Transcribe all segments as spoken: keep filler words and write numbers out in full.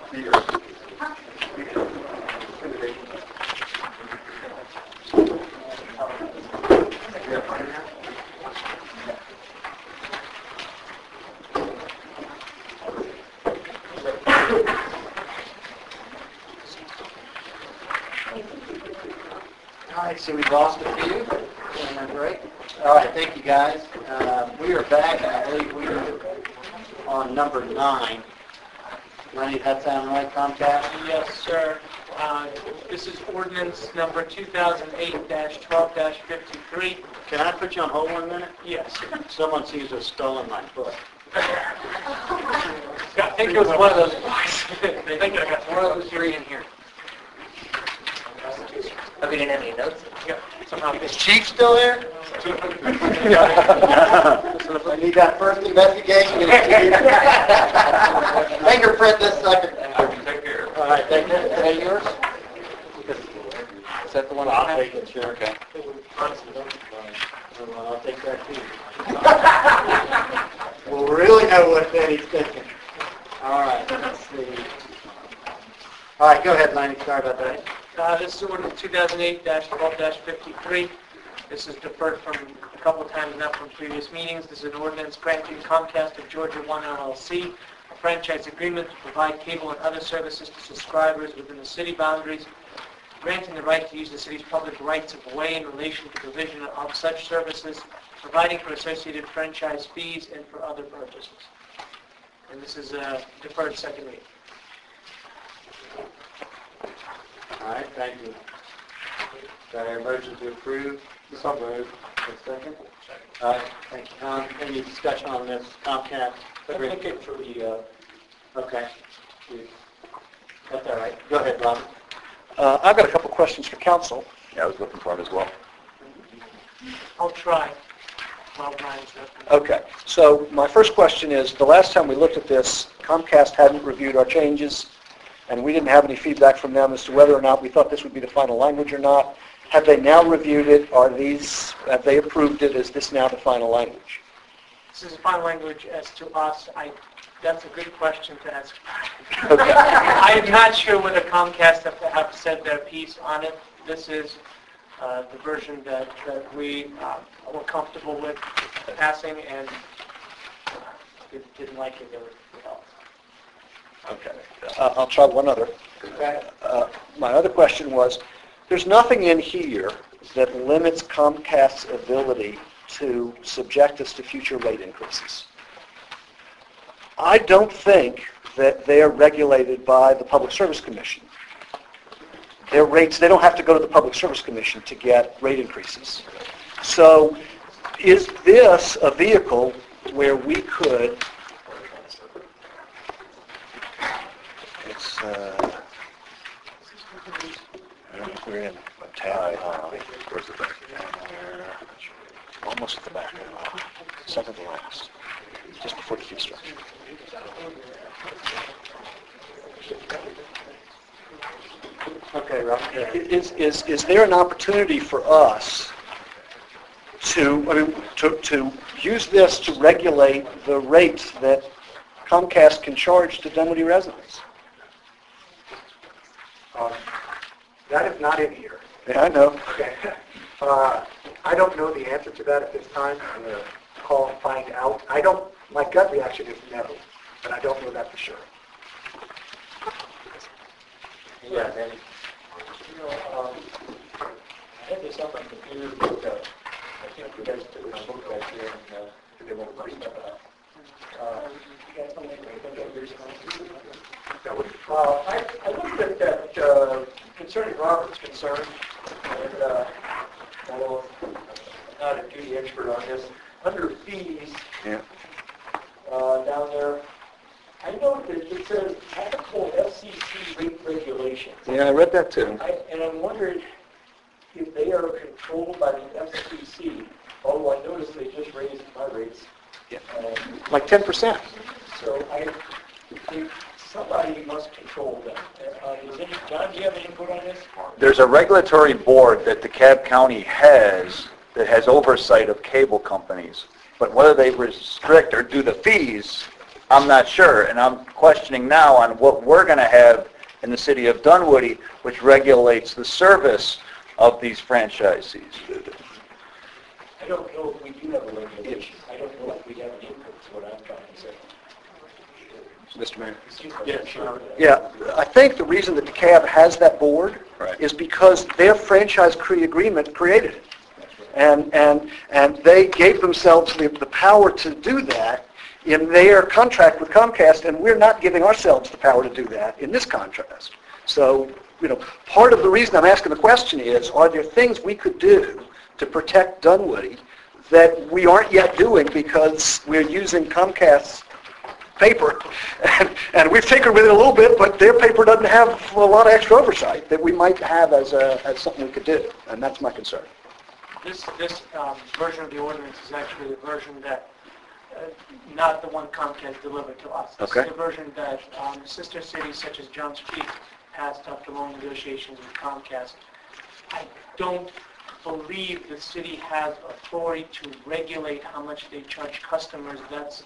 All right, so we've lost a few. Isn't that great? All right, thank you guys. Uh, we are back, and I believe we are on number nine. Lenny, does that sound right, Comcast? Yes, sir. Uh, This is ordinance number two thousand eight dash twelve dash fifty-three. Can I put you on hold one minute? Yes. Someone seems to have stolen my foot. I think it was one of those. I think I got one of those three in here. Oh, we didn't have any notes? Yeah, somehow. Is Chief still there? I need that first investigation. Fingerprint this sucker. Take care. All right, thank you. Is that yours? Is that the one? I'll take it, sure. Okay. Well, I'll take that too. We'll really know what Benny's thinking. All right, let's see. All right, go ahead, Lanny. Sorry about that. Uh, This is ordinance two thousand eight dash twelve dash fifty-three. This is deferred from a couple of times now from previous meetings. This is an ordinance granting Comcast of Georgia One L L C a franchise agreement to provide cable and other services to subscribers within the city boundaries, granting the right to use the city's public rights of way in relation to provision of such services, providing for associated franchise fees, and for other purposes. And this is a deferred second reading. All right, thank you. Got our motion to approve? So moved. Second? All right, thank you, Tom. Any discussion on this Comcast? I'm looking for the, uh, Okay. That's all right. Go ahead, Robert. Uh, I've got a couple questions for council. Yeah, I was looking for him as well. I'll try. Well, Brian's looking. Okay, so my first question is, the last time we looked at this, Comcast hadn't reviewed our changes, and we didn't have any feedback from them as to whether or not we thought this would be the final language or not. Have they now reviewed it? Are these, have they approved it? Is this now the final language? This is a final language as to us. I, that's a good question to ask. Okay. I am not sure whether Comcast have, have said their piece on it. This is uh, the version that, that we uh, were comfortable with passing, and uh, didn't, didn't like it. They were withheld. Okay. Uh, I'll try one other. Uh, my other question was, there's nothing in here that limits Comcast's ability to subject us to future rate increases. I don't think that they're regulated by the Public Service Commission. Their rates, they don't have to go to the Public Service Commission to get rate increases. So is this a vehicle where we could, it's, uh, we're in a tab, uh, Where's the back? almost at the back, uh, second to last, just before the fee structure. Okay, Rob. Is, is, is there an opportunity for us to, I mean, to, to use this to regulate the rates that Comcast can charge to Dunwoody residents? Um, That is not in here. Yeah, I know. Okay. Uh, I don't know the answer to that at this time. I'm going to call and find out. I don't, my gut reaction is no, but I don't know that for sure. Yeah, Benny. You know, um, I had this up on the computer, but uh, I think you guys took a look back here and uh, they won't bring stuff out. Uh, uh, I, I looked at that uh, concerning Robert's concern, and uh, although I'm not a duty expert on this, under fees, Yeah. uh, down there, I know that it says applicable F C C rate regulations. Yeah, I read that too. I, and I'm wondering if they are controlled by the F C C, although I noticed they just raised my rates. Yeah. Uh, Like ten percent. so I think somebody must control them. Uh, is any, John, do you have any input on this? There's a regulatory board that DeKalb County has that has oversight of cable companies. But whether they restrict or do the fees, I'm not sure, and I'm questioning now on what we're going to have in the city of Dunwoody, which regulates the service of these franchisees. I don't know if we do have a regulation. I don't know if we have an input, is what I'm trying to say. Mister Mayor. Yeah, sure. Yeah, I think the reason that DeKalb has that board Right. is because their franchise cre- agreement created it. And, and, and they gave themselves the, the power to do that in their contract with Comcast, and we're not giving ourselves the power to do that in this contract. So, you know, part of the reason I'm asking the question is, are there things we could do to protect Dunwoody that we aren't yet doing because we're using Comcast's paper, and, and we've tinkered with it a little bit, but their paper doesn't have a lot of extra oversight that we might have as, a, as something we could do, and that's my concern. This, this um, version of the ordinance is actually the version that, uh, not the one Comcast delivered to us. This Okay. is the version that um, sister cities such as Johns Creek passed after long negotiations with Comcast. I don't believe the city has authority to regulate how much they charge customers. That's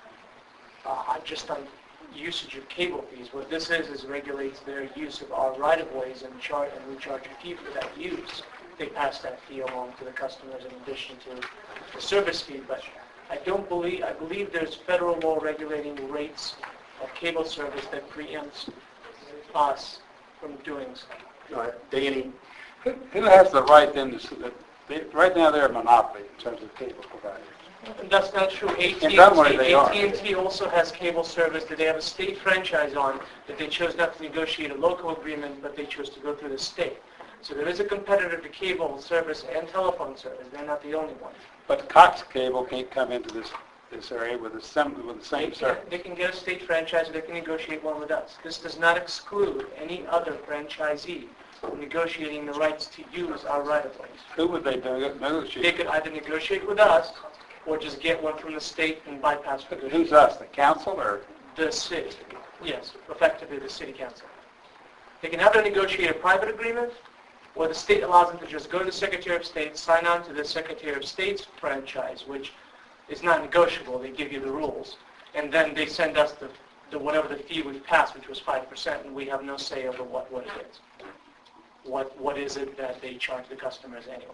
uh, just on usage of cable fees. What this is, is regulates their use of our right-of-ways and charge, and we charge a fee for that use. They pass that fee along to the customers in addition to the service fee. But I don't believe, I believe there's federal law regulating rates of cable service that preempts us from doing so. All right, Danny, Who who has the right then to, s- that they- right now they're a monopoly in terms of cable providers. And that's not true. A T and In Dunwoody, they T are. A T and T also has cable service that they have a state franchise on, that they chose not to negotiate a local agreement, but they chose to go through the state. So there is a competitor to cable service and telephone service. They're not the only ones. But Cox Cable can't come into this, this area with the same, with the They same can, service. they can get a state franchise, or they can negotiate one with us. This does not exclude any other franchisee from negotiating the rights to use our right-of-ways. Who would they nego- They negotiate? could either negotiate with us, or just get one from the state and bypass negotiation. Who's us, the council or? The city, yes, effectively the city council. They can either negotiate a private agreement, or the state allows them to just go to the Secretary of State, sign on to the Secretary of State's franchise, which is not negotiable. They give you the rules, and then they send us the, the whatever the fee we passed, which was five percent, and we have no say over what, what it is. What what is it that they charge the customers annually?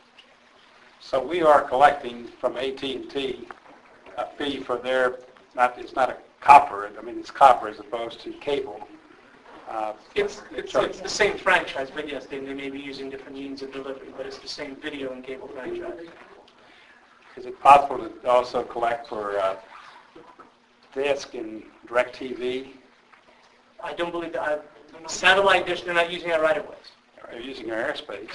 So we are collecting from A T and T a fee for their, not, it's not a copper, I mean, it's copper as opposed to cable. Uh, It's, it's, it's the same franchise, but yes, they, they may be using different means of delivery, but it's the same video and cable franchise. Is it possible to also collect for uh, Disk and DirecTV? I don't believe that, I- satellite dish, they're not using our right-of-ways. Are using our airspace?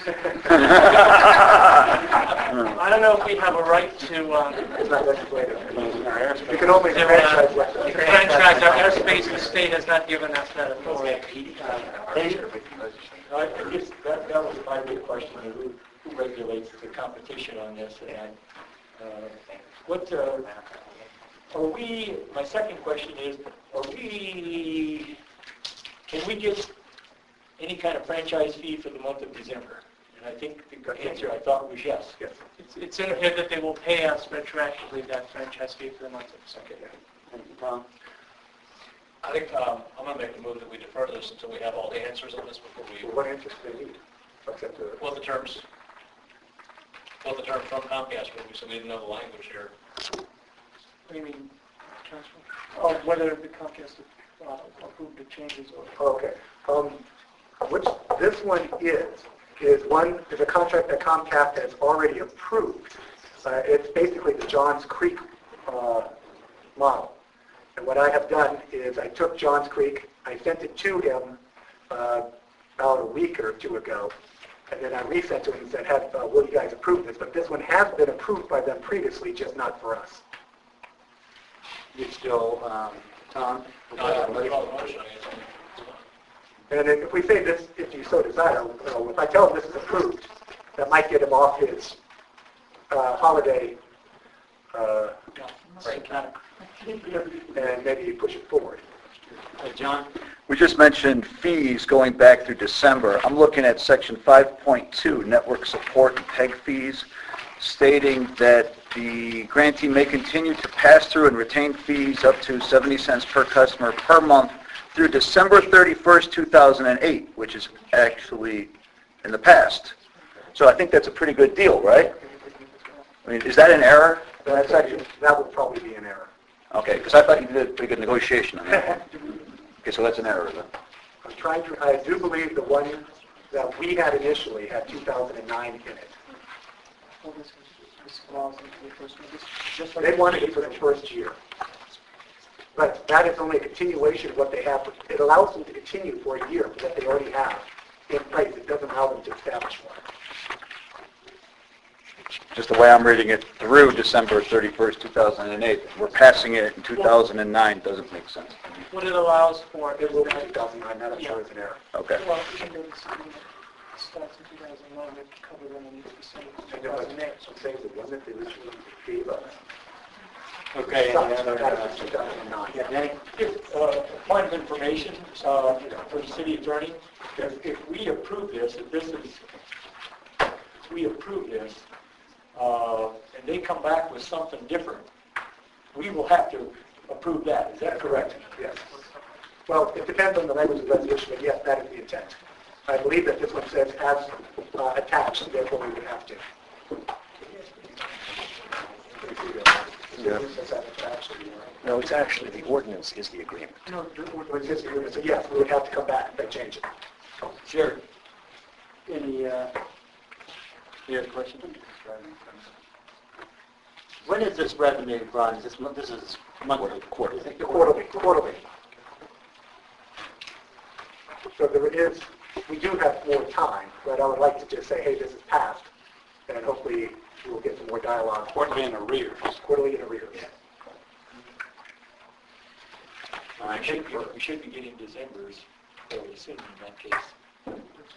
I don't know if we have a right to, um, It's not legislative. Using our airspace. You can only to, franchise. uh, franchise our airspace, the state has not given us that authority. I I guess that, that was my big question, who, who regulates the competition on this? And uh, what, uh, are we, my second question is, are we, can we get any kind of franchise fee for the month of December? And I think the answer I thought was yes. Yes. It's, it's in here that they will pay us retroactively that franchise fee for the month of December. Thank you, Tom. I think um, I'm going to make the move that we defer this until we have all the answers on this before we, What answers do they need? Except the, well, the terms, well, the terms from Comcast, so we didn't know the language here. What do you mean, transfer? Oh, whether the Comcast uh, approved the changes or... okay. Um, which this one is, is one, is a contract that Comcast has already approved. Uh, it's basically the Johns Creek uh, model. And what I have done is I took Johns Creek, I sent it to him uh, about a week or two ago, and then I resent to him and said, have, uh, will you guys approve this? But this one has been approved by them previously, just not for us. you still, um, Tom? No, I haven't withdrawn the motion, I guess. And then if we say this, if you so desire, you know, if I tell him this is approved, that might get him off his uh, holiday uh, Break. and maybe push it forward. Uh, John? We just mentioned fees going back through December. I'm looking at section five point two, network support and PEG fees, stating that the grantee may continue to pass through and retain fees up to seventy cents per customer per month through December thirty-first, two thousand eight, which is actually in the past. So I think that's a pretty good deal, right? I mean, is that an error? That's actually, that would probably be an error. Okay, because I thought you did a pretty good negotiation on that. Okay, so that's an error then. I'm trying to, I do believe the one that we had initially had two thousand nine in it. They wanted it for the first year. But that is only a continuation of what they have. It allows them to continue for a year what they already have in place. It doesn't allow them to establish one. Just the way I'm reading it, through December thirty-first, two thousand eight. We're passing it in two thousand nine, doesn't make sense. What it allows for It is will be that, two thousand nine, that I'm sure is an error. Okay. well, it starts in two thousand nine, it covered underneath the same two thousand eight. I'm saying it wasn't, they originally gave us. Okay, and the other, That uh, was two thousand nine. Yeah, Danny, if, uh, point of information, uh, for the city attorney, if, if we approve this, if this is, if we approve this, uh, and they come back with something different, we will have to approve that, is that correct? Yes. Well, it depends on the language of the resolution, but yes, that is the intent. I believe that this one says as uh, attached, therefore we would have to. Yeah. It says as attached. No, it's actually, the ordinance is the agreement. No, it says the agreement, so yes, we would have to come back and change it. Sure. Any, uh, You have a question? When is this revenue run? This month, this is monthly. Quarterly. Quarterly, quarterly. So there is, we do have more time, but I would like to just say, hey, this is passed, and hopefully we'll get some more dialogue. quarterly in arrears. Quarterly in arrears. We should, be- we should be getting December's fairly soon in that case.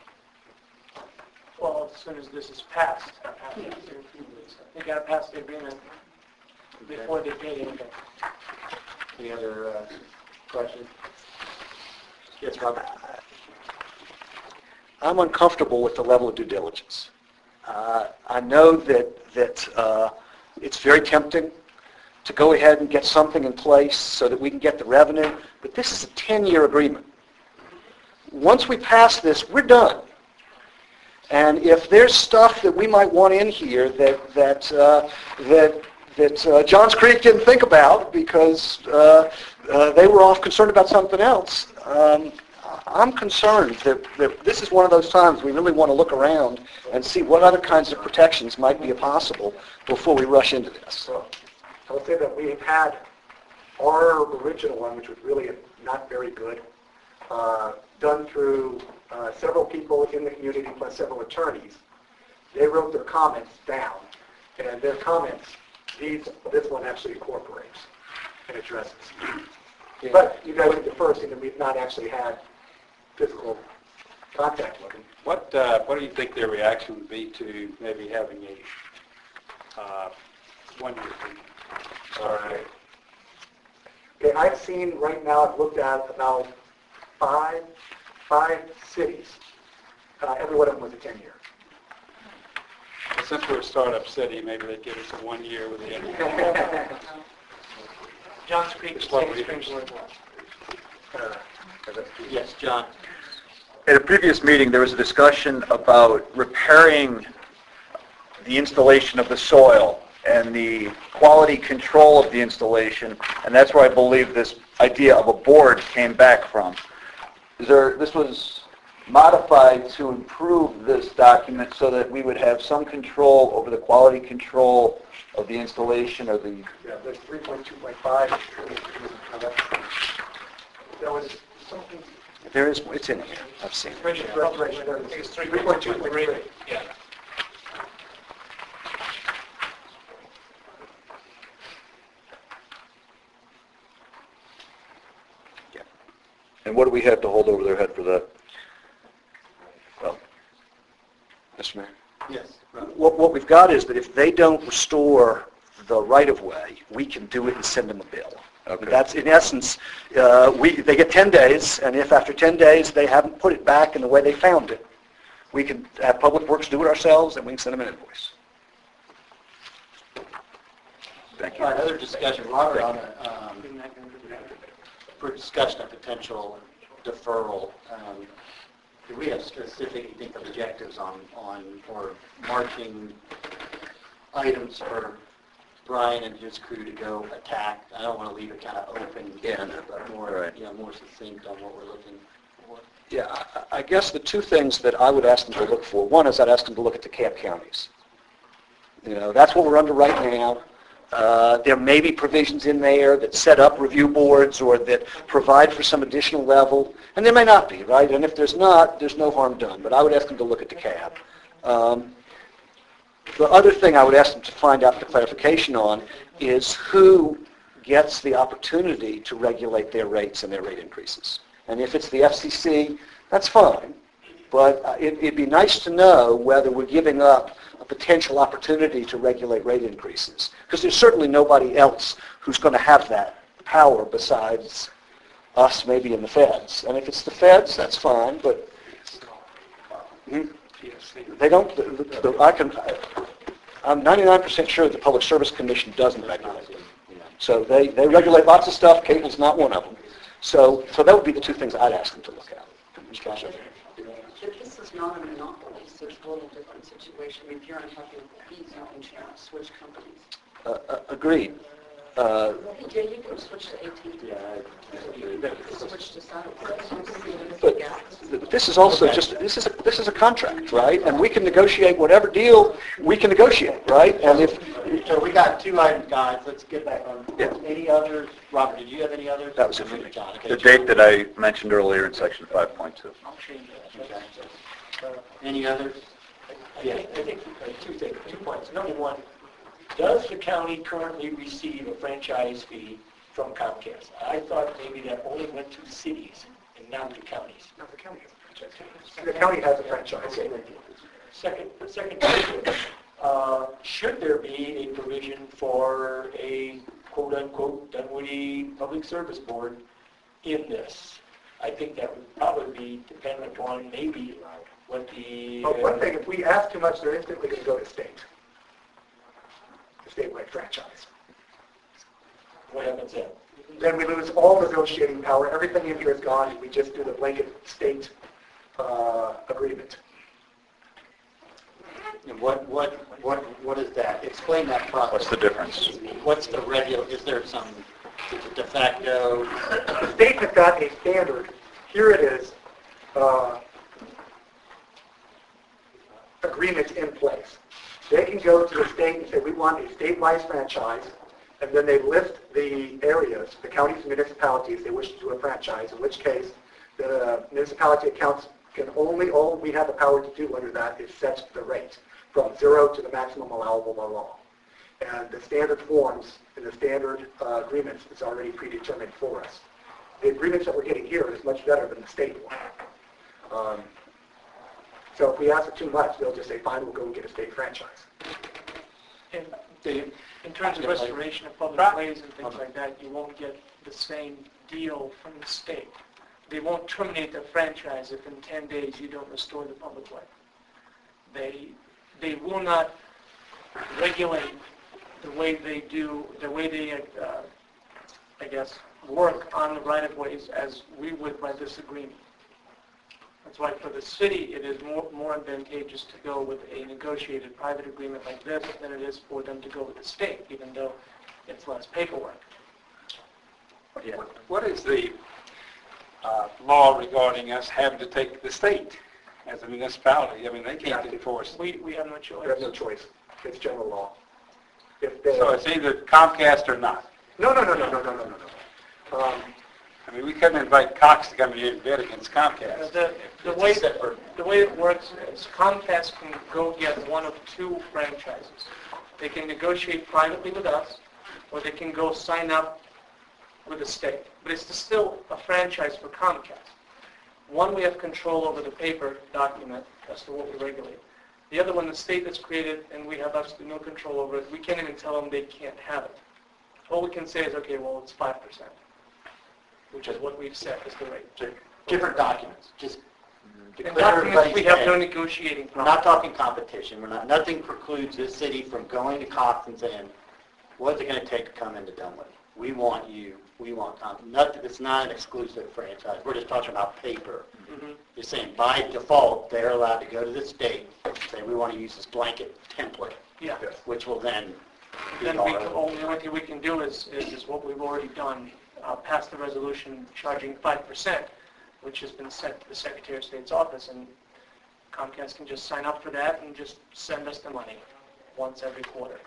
well, as soon as this is passed, they got to pass the agreement before they pay anything. Any other uh, questions? Yes, Robert? I'm uncomfortable with the level of due diligence. Uh, I know that, that uh, it's very tempting to go ahead and get something in place so that we can get the revenue, but this is a ten-year agreement. Once we pass this, we're done. And if there's stuff that we might want in here that that uh, that that uh, Johns Creek didn't think about because uh, uh, they were off concerned about something else, um, I'm concerned that, that this is one of those times we really want to look around and see what other kinds of protections might be possible before we rush into this. So I would say that we've had our original one, which was really not very good, uh, done through uh, several people in the community plus several attorneys. They wrote their comments down, and their comments, these, this one actually incorporates and addresses. But you guys did the first, and we've not actually had physical contact with them. What, uh, what do you think their reaction would be to maybe having a uh, one-year fee? All right. Okay, I've seen right now, I've looked at about five, five cities. Uh, every one of them was a ten-year. Since we're a startup city, maybe they'd give us a one-year with the end. Johns Creek, It's what State we- Springs, Board. Uh, Yes, John. At a previous meeting, there was a discussion about repairing the installation of the soil and the quality control of the installation, and that's where I believe this idea of a board came back from. Is there, this was modified to improve this document so that we would have some control over the quality control of the installation or the... Yeah, there's three point two point five. There was something, There is, it's in here. I've seen it. right, right, right, there was three point two point three. Yeah. And what do we have to hold over their head for that? Well, Mister Mayor? Yes. What, what we've got is that if they don't restore the right-of-way, we can do it and send them a bill. Okay. That's, in essence, uh, we, they get ten days, and if after ten days they haven't put it back in the way they found it, we can have Public Works do it ourselves, and we can send them an invoice. Thank All right, you. other discussion, Robert, on a, um, We're not gonna do that. for discussion of potential deferral, um, do we have specific, you think, objectives on, on, or marching items for Brian and his crew to go attack? I don't want to leave it kind of open, Yeah, no. but more, Right. you know, more succinct on what we're looking for. Yeah, I- I guess the two things that I would ask them to look for, one is I'd ask them to look at the camp counties. You know, that's what we're under right now. Uh, There may be provisions in there that set up review boards or that provide for some additional level, and there may not be, right? And if there's not, there's no harm done, but I would ask them to look at the C A B. Um, The other thing I would ask them to find out the clarification on is who gets the opportunity to regulate their rates and their rate increases. And if it's the F C C, that's fine, but uh, it- it'd be nice to know whether we're giving up a potential opportunity to regulate rate increases, because there's certainly nobody else who's going to have that power besides us, maybe in the feds. And if it's the feds, that's fine, but Hmm? they don't, the- the- the- I can, I'm ninety-nine percent sure the Public Service Commission doesn't regulate them. So they, they regulate lots of stuff, cable's not one of them. So, so that would be the two things I'd ask them to look at. If this is not a monopoly, so it's a little different situation. I mean, if you're unhappy with the fees, you can choose to switch companies. Uh, uh, Agreed. Uh, Yeah, you can switch to A T and T. Switch to Satellite. But th- this is also just, this is, a this is a contract, right? And we can negotiate whatever deal we can negotiate, right? And if, So we got two items, guys, let's get back on. Yeah. Any others? Robert, did you have any others? That was it for me. John, okay. The date that I mentioned earlier in section five point two. I'll change that. Okay. Uh, Any others? Yeah, I think uh, two things, two points. Number one, does the county currently receive a franchise fee from Comcast? I thought maybe that only went to cities and not to counties. No, the county has a franchise. The county has a franchise. Okay. Second, second question, uh, should there be a provision for a quote-unquote Dunwoody Public Service Board in this? I think that would probably be dependent on maybe what the... But one thing, if we ask too much, they're instantly going to go to state. The statewide franchise. What happens then? Then we lose all negotiating power, everything in here is gone, and we just do the blanket state uh, agreement. And what, what, what, what is that? Explain that process. What's the difference? What's the regular, is there some de facto? The state has got a standard, here it is, uh, agreement in place. They can go to the state and say, we want a statewide franchise, and then they list the areas, the counties and municipalities they wish to do a franchise, in which case the municipality accounts can only, all we have the power to do under that is set the rate from zero to the maximum allowable by law. And the standard forms and the standard uh, agreements is already predetermined for us. The agreements that we're getting here is much better than the state one. Um, so if we ask for too much, they'll just say, fine, we'll go and get a state franchise. And in terms of restoration of public ways and things like that, you won't get the same deal from the state. They won't terminate the franchise if in ten days you don't restore the public way. They, they will not regulate the way they do, the way they, uh, I guess, work on the right-of-ways as we would by this agreement. That's why for the city, it is more, more advantageous to go with a negotiated private agreement like this than it is for them to go with the state, even though it's less paperwork. Yeah. What is the uh, law regarding us having to take the state as a municipality? I mean, they can't enforce. We, we have no choice. We have no choice. It's general law. If they, So it's either Comcast or not. no, no, no, no, no, no, no, no, no. Um, I mean, we couldn't invite Cox to come in here and bid against Uh, Comcast. The, the way, the way it works is Comcast can go get one of two franchises. They can negotiate privately with us, or they can go sign up with the state. But it's still a franchise for Comcast. One, we have control over the paper document as to what we regulate. The other one, the state that's created, and we have absolutely no control over it. We can't even tell them they can't have it. All we can say is, okay, well, it's five percent, which is what we've set as the rate. Different documents, just to In clear documents, everybody's we have no head. negotiating We're power. not talking competition, we're not, nothing precludes this city from going to Cox and saying, what's it going to take to come into Dunwoody? We want you, we want, um, nothing, it's not an exclusive franchise. We're just talking about paper. Mhm. You're saying by default, they're allowed to go to the state and say, we want to use this blanket template, Yeah. which will then be Then we, our- can- only only thing we can do is, is is what we've already done, uh, pass the resolution charging five percent, which has been sent to the Secretary of State's office, and Comcast can just sign up for that and just send us the money once every quarter.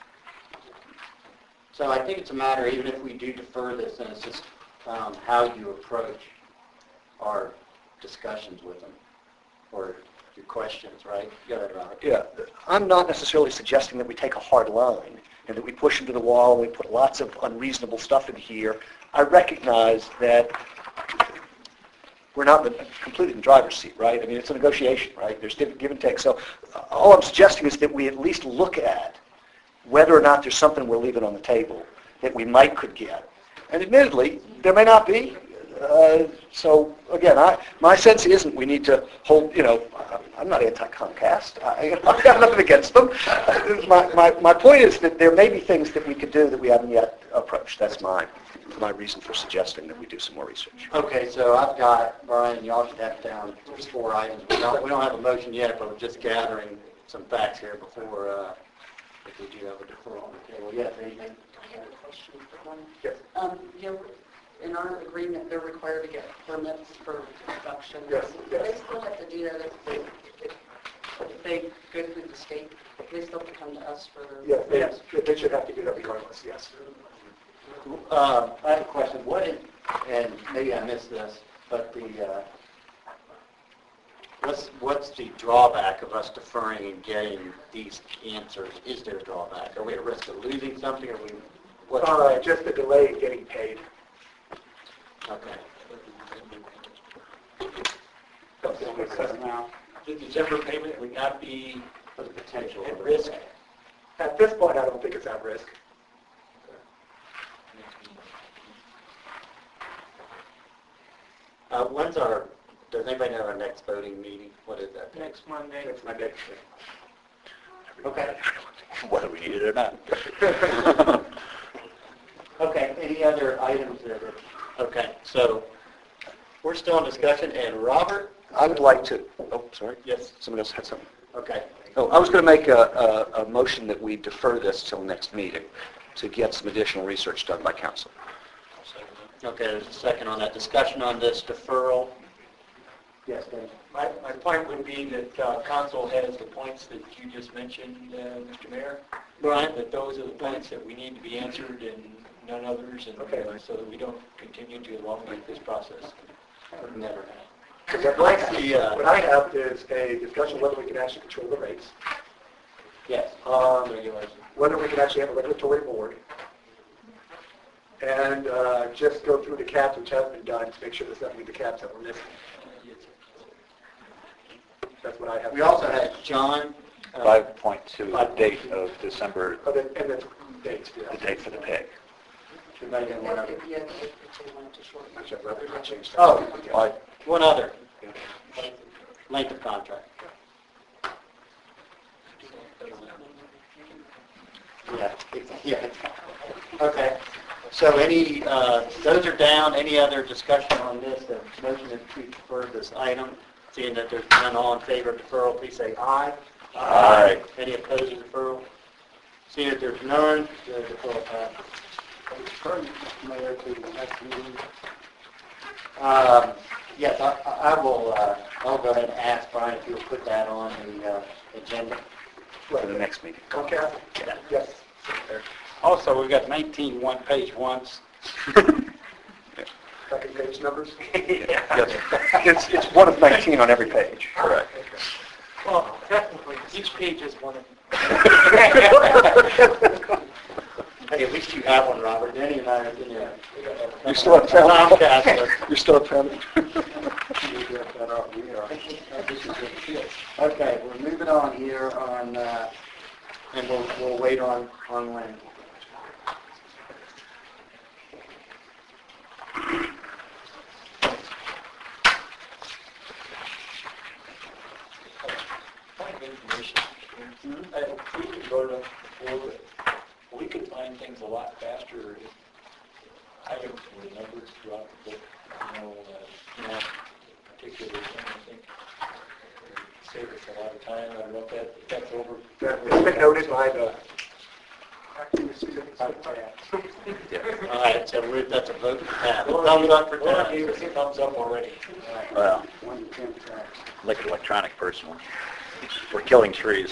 So I think it's a matter, even if we do defer this, and it's just um, how you approach our discussions with them, or your questions, right? Go ahead, Robert. Yeah, I'm not necessarily suggesting that we take a hard line and that we push into the wall and we put lots of unreasonable stuff in here. I recognize that we're not in the- completely in the driver's seat, right? I mean, it's a negotiation, right? There's give give and take. So uh, all I'm suggesting is that we at least look at whether or not there's something we're leaving on the table that we might could get. And admittedly, there may not be. Uh, so again, I, my sense isn't we need to hold, you know, I'm not anti-Comcast. I, I've got nothing against them. My, my, my point is that there may be things that we could do that we haven't yet approached. That's my, my reason for suggesting that we do some more research. Okay, so I've got, Brian, y'all should have down these four items. We don't, we don't have a motion yet, but we're just gathering some facts here before, uh, if we do have a deferral on the table. Yes, anything? I have a question for one. Yes. Um, you know, in our agreement, they're required to get permits for production. Yes, Do they yes. still have to do that if they, if if they go through the state? They still have to come to us for their... Yes, they, they should have to do that regardless, yes. Uh, I have a question. What is, and maybe I missed this, but the, uh, what's, what's the drawback of us deferring and getting these answers? Is there a drawback? Are we at risk of losing something, or we, what's Uh, just the delay in getting paid. okay. That's what it says now. The December payment would not be For the potential. at risk. At this point, I don't think it's at risk. Uh, when's our, does anybody know our next voting meeting? What is that? Next Monday. That's my next thing. Okay. Whether we need it or not. Okay, any other items that are, okay, so we're still in discussion, and Robert? I would like to, oh, sorry. Yes. Someone else had something. Okay. Oh, I was going to make a, a, a motion that we defer this till next meeting to get some additional research done by council. Okay, there's a second on that. Discussion on this deferral. Yes, Dave? My, my point would be that uh, council has the points that you just mentioned, uh, Mister Mayor. Brian? That those are the points that we need to be answered and none others, and Okay. uh, so that we don't continue to elongate this process. Would never have. Because what I have- The, uh, what I have is a discussion whether we can actually control the rates, Yes. um, Regulation. whether we can actually have a regulatory board, and uh, just go through the caps, which has been done, to make sure there's nothing in the caps that we're missing. That's what I have. We also had John. uh, five point two, the date of December, Oh, the- and the dates, the yeah. date for the pay. Anybody got one other? If you- if they wanted to shorten it. Actually, I'd rather not change that. Oh, I- one other. Length of contract. Yeah, yeah. Okay. So any, uh, those are down. Any other discussion on this? The motion is to defer this item. Seeing that there's none, all in favor of deferral, please say aye. Aye. Any opposed to deferral? Seeing that there's none, the deferral passes. Mayor, to the next meeting. Um, Yes, I I will, uh, I'll go ahead and ask Brian if he'll put that on the uh, agenda. For the next meeting. Comcast? Yes. Also, we've got nineteen one-page ones. Second page numbers? Yes. It's, it's one of nineteen on every page. Correct. Well, technically, each page is one of Hey, at least you have one, Robert. Danny and I are in there. You still haven't found it? Comcast. You still haven't found it? Okay, we're moving on here on, uh, and we'll, we'll wait on, on Lynn. Point of information. Uh, We could vote on the floor, but we could find find things a lot faster if items were numbered throughout the book, you know, uh, not particular thing, I think. Save us a lot of time. I don't know if that, if that's over. It's been noted by the, All right, so we're, that's a vote. Yeah, thumbs up for Laura Tom. gave us a thumbs up already. Well, like an electronic person. We're killing trees.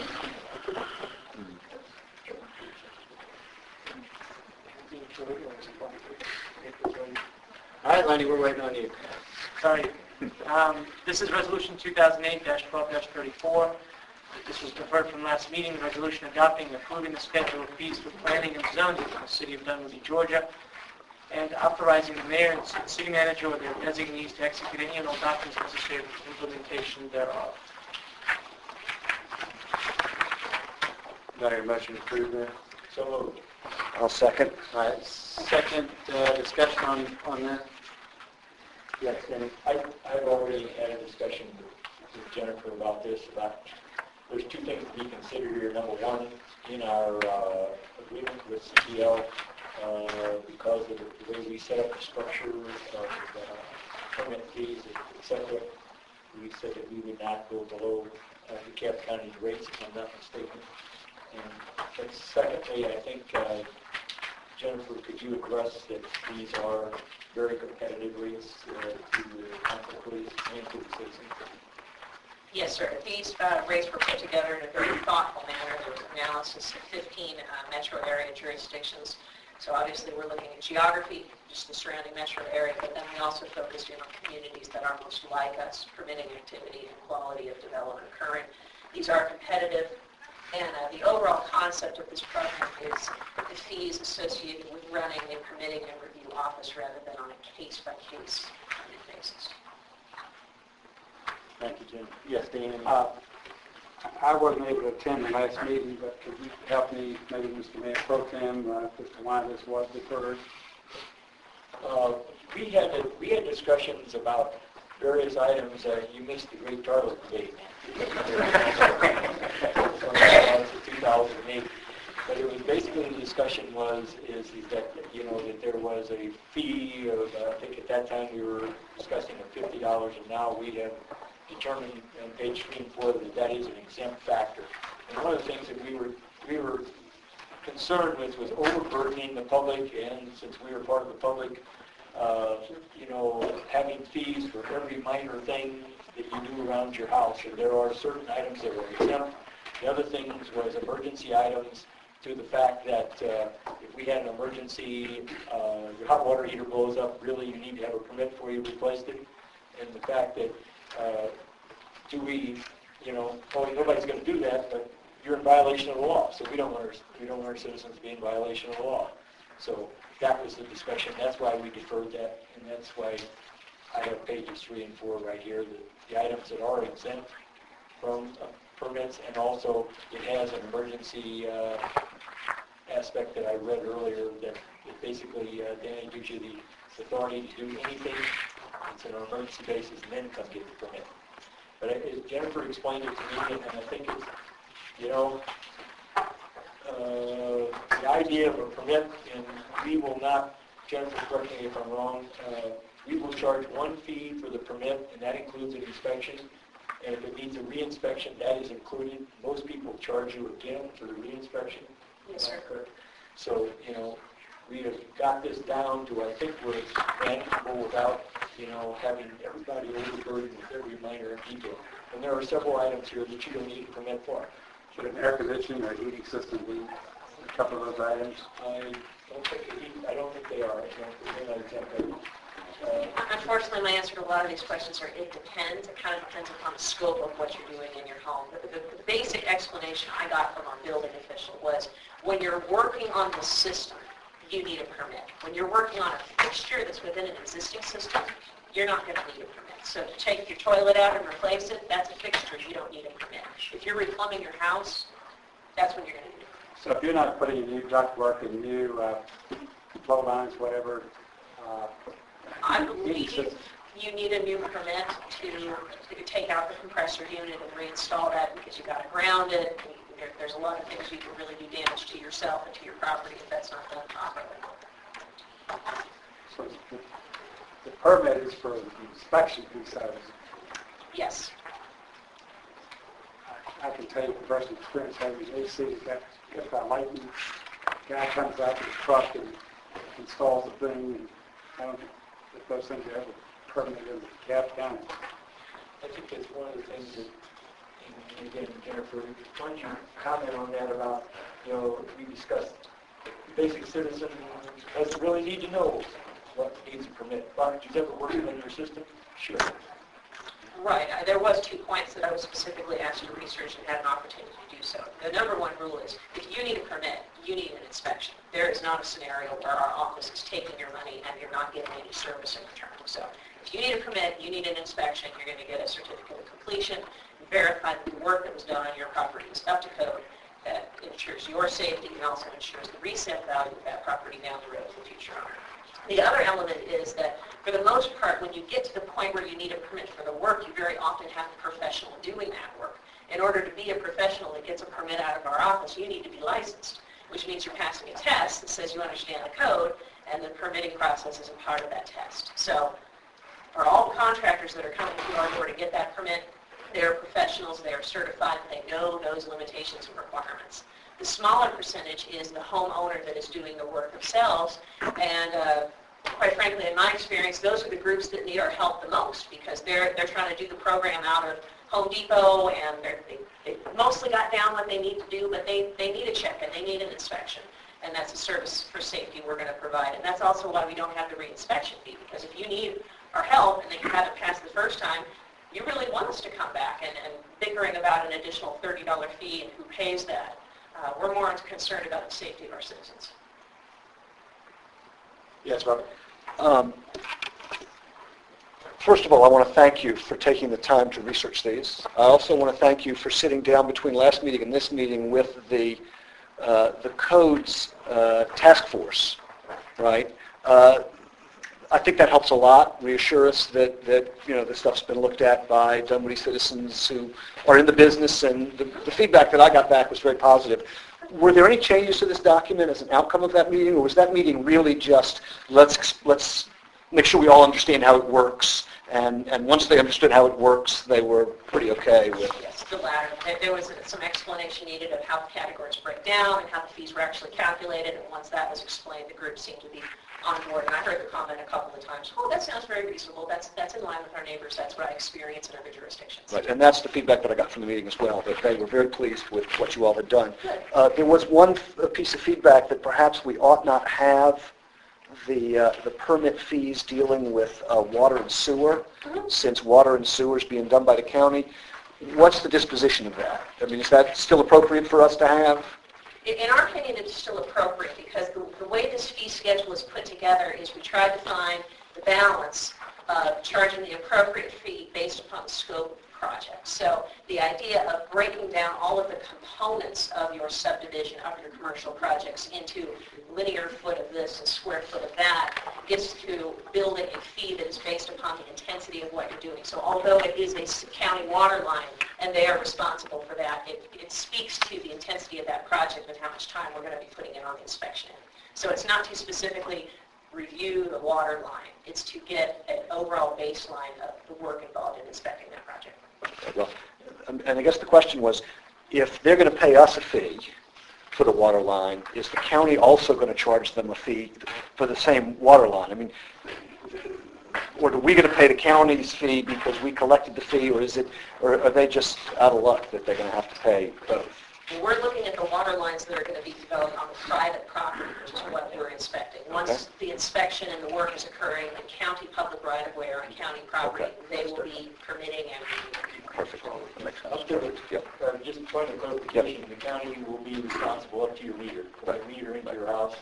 All right, Lenny, we're waiting on you. Sorry. Um, This is Resolution two thousand eight dash twelve dash thirty-four. This was deferred from last meeting, the resolution adopting and approving the schedule of fees for planning and zoning in the city of Dunwoody, Georgia, and authorizing the mayor and ci- city manager or their designees to execute any and all documents necessary for implementation thereof. Do I hear a motion to approve that? So moved. I'll second. All right, second uh, discussion on, on that? Yes, Denny? I, I've already had a discussion with with Jennifer about this, about, there's two things to be considered here. Number one, in our uh, agreement with C P L, uh, because of the way we set up the structure of uh, permit fees, et cetera, we said that we would not go below uh, DeKalb County's rates, if I'm not mistaken. And but secondly, I think, uh, Jennifer, could you address that these are very competitive rates uh, to the council employees and to the citizens? Yes, sir. These uh, rates were put together in a very thoughtful manner. There was analysis of fifteen uh, metro area jurisdictions. So obviously we're looking at geography, just the surrounding metro area, but then we also focused in on communities that are most like us, permitting activity and quality of development occurring. These are competitive. And uh, the overall concept of this program is the fees associated with running a permitting and review office rather than on a case-by-case basis. Thank you, Jim. Yes, Dan? Uh, I wasn't able to attend the last meeting, but could you help me, maybe Mister Mayor Pro Tem, uh, as to why this was deferred? Uh, We had, we had discussions about various items. Uh, You missed the great toilet debate. two thousand eight. But it was basically the discussion was, is is that, you know, that there was a fee of, uh, I think at that time we were discussing of fifty dollars, and now we have determined on page three and four that that is an exempt factor. And one of the things that we were, we were concerned with was overburdening the public, and since we were part of the public, uh, you know, having fees for every minor thing that you do around your house, and there are certain items that were exempt. The other things was emergency items, to the fact that uh, if we had an emergency, uh, your hot water heater blows up, really you need to have a permit before you replace it, and the fact that uh, do we, you know, oh, nobody's going to do that, but you're in violation of the law, so we don't want our, we don't want our citizens to be in violation of the law. So that was the discussion. That's why we deferred that, and that's why I have pages three and four right here, the, the items that are exempt from uh, permits, and also it has an emergency uh, aspect that I read earlier that, that basically uh, Danny gives you the authority to do anything. It's an emergency basis, and then come get the permit. But it, Jennifer explained it to me, and I think it's, you know, uh, the idea of a permit, and we will not, Jennifer, correct me if I'm wrong, uh, we will charge one fee for the permit, and that includes an inspection. And if it needs a re-inspection, that is included. Most people charge you again for the re-inspection. Yes, sir. So, you know, we have got this down to, I think, where it's manageable without, you know, having everybody overburdened with every minor detail. And there are several items here that you don't need a permit for. Should an air conditioning or heating system be a couple of those items? I don't think, I don't think they are. I don't think they're not exempt. Uh, Unfortunately, my answer to a lot of these questions are it depends. It kind of depends upon the scope of what you're doing in your home. But the, the basic explanation I got from our building official was when you're working on the system, you need a permit. When you're working on a fixture that's within an existing system, you're not going to need a permit. So to take your toilet out and replace it, that's a fixture. You don't need a permit. If you're replumbing your house, that's when you're going to need it. So if you're not putting new ductwork and new uh, flow lines, whatever, uh, I believe you need a new permit to, to take out the compressor unit and reinstall that because you got to ground it. There, there's a lot of things you can really do damage to yourself and to your property if that's not done properly. So the the permit is for the inspection piece of it. Yes. I can tell you from personal experience, having A C, that if that lightning guy comes out with his truck and installs the thing, and I don't think that those things are ever permitted in the Cap County. I think that's one of the things that, and again, Jennifer, why don't you comment on that about, you know, we discussed basic citizen doesn't really need to know what needs a permit. But is ever working in your system? Sure. Right. I- There was two points that I was specifically asked to research and had an opportunity to do so. The number one rule is, if you need a permit, you need an inspection. There is not a scenario where our office is taking your money and you're not getting any service in return. So if you need a permit, you need an inspection, you're going to get a certificate of completion, verify that the work that was done on your property is up to code, that ensures your safety and also ensures the resale value of that property down the road for the future owner. The other element is that, for the most part, when you get to the point where you need a permit for the work, you very often have a professional doing that work. In order to be a professional that gets a permit out of our office, you need to be licensed, which means you're passing a test that says you understand the code, and the permitting process is a part of that test. So, for all the contractors that are coming to our door to get that permit, they're professionals, they are certified, they know those limitations and requirements. The smaller percentage is the homeowner that is doing the work themselves, and uh, quite frankly, in my experience, those are the groups that need our help the most, because they're they're trying to do the program out of Home Depot, and they're, they they mostly got down what they need to do, but they, they need a check and they need an inspection, and that's a service for safety we're going to provide. And that's also why we don't have the re-inspection fee, because if you need our help and then you haven't passed the first time, you really want us to come back, and, and bickering about an additional thirty dollars fee and who pays that. Uh, we're more concerned about the safety of our citizens. Yes, Robert. Um, First of all, I want to thank you for taking the time to research these. I also want to thank you for sitting down between last meeting and this meeting with the uh, the codes uh, task force, right? Uh, I think that helps a lot. Reassure us that, that you know, this stuff's been looked at by Dunwoody citizens who are in the business, and the, the feedback that I got back was very positive. Were there any changes to this document as an outcome of that meeting, or was that meeting really just let's let's make sure we all understand how it works, and, and once they understood how it works, they were pretty okay with it? Yes, the latter. There- There was some explanation needed of how the categories break down and how the fees were actually calculated, and once that was explained, the group seemed to be on board. And I heard the comment a couple of times, oh, that sounds very reasonable. That's that's in line with our neighbors. That's what I experience in other jurisdictions. Right, and that's the feedback that I got from the meeting as well, that they were very pleased with what you all had done. Good. Uh, there was one f- piece of feedback that perhaps we ought not have the uh, the permit fees dealing with uh, water and sewer, Mhm. since water and sewer is being done by the county. What's the disposition of that? I mean, is that still appropriate for us to have? In in our opinion, it's still appropriate, because the, the way this fee schedule is put together is we tried to find the balance of charging the appropriate fee based upon the scope of the project. So the idea of breaking down all of the components of your subdivision, of your commercial projects, into linear foot of this and square foot of that, gets to building a fee that is based upon the intensity of what you're doing. So although it is a s- county water line and they are responsible for that, it, it speaks to the intensity of that project and how much time we're going to be putting in on the inspection. So it's not to specifically review the water line. It's to get an overall baseline of the work involved in inspecting that project. Okay, well, and and I guess the question was, if they're going to pay us a fee for the water line, is the county also going to charge them a fee for the same water line? I mean, or are we going to pay the county's fee because we collected the fee, or is it, or are they just out of luck that they're going to have to pay both? We're looking at the water lines that are going to be developed on the private property, which is what we're inspecting. Once the inspection and the work is occurring in county public right-of-way or on county property, Okay. they will be permitting and Perfect. That makes sense. I'll do it. Yep. Uh, Just a point of clarification, the county will be responsible up to your meter, put a meter into your house.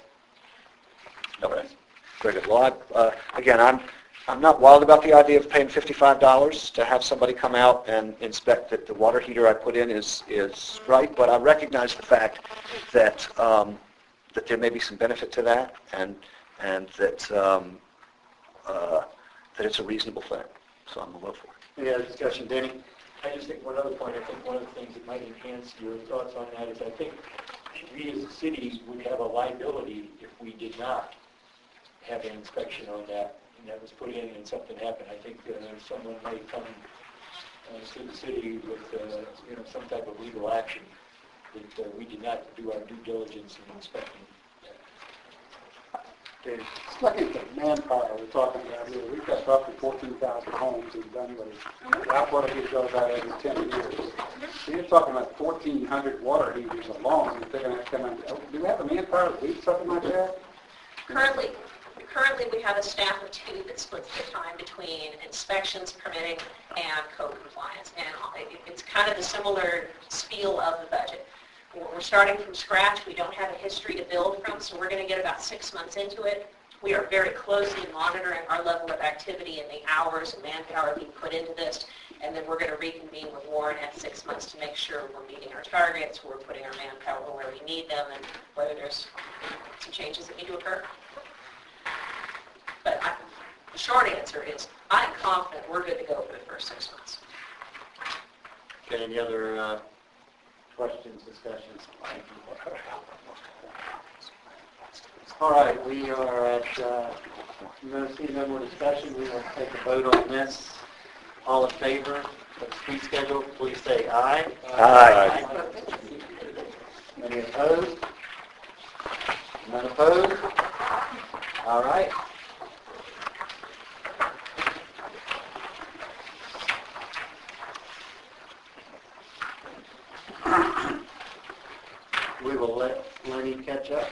Okay. Very good. Well, I, uh, again, I'm, I'm not wild about the idea of paying fifty-five dollars to have somebody come out and inspect that the water heater I put in is, is right, but I recognize the fact that, um, that there may be some benefit to that, and, and that, um, uh, that it's a reasonable thing. So I'm a vote for it. Any other discussion, Denny? I just think one other point, I think one of the things that might enhance your thoughts on that is I think we as a city would have a liability if we did not have an inspection on that, and that was put in and something happened. I think uh, someone may come uh, to the city with, uh, you know, some type of legal action that uh, we did not do our due diligence in inspecting. Okay, just looking at the manpower we're talking about here, we've got roughly fourteen thousand homes in Dunwoody. That water heater goes out every ten years. So you're talking about fourteen hundred water heaters alone that they're going to come in. Do we have the manpower to do something like that? Currently, currently we have a staff of two that splits the time between inspections, permitting, and code compliance. And it- it's kind of the similar spiel of the budget. We're we're starting from scratch. We don't have a history to build from, so we're going to get about six months into it. We are very closely monitoring our level of activity and the hours and manpower being put into this, and then we're going to reconvene with Warren at six months to make sure we're meeting our targets, we're putting our manpower where we need them, and whether there's some changes that need to occur. But I, the short answer is, I'm confident we're good to go for the first six months. Okay, any other uh, questions, discussions? All right, we are at, uh, no, see no more discussion. We will take a vote on this. All in favor of the fee schedule, please say aye. Aye. Any opposed? None opposed? All right. We will let Lenny catch up.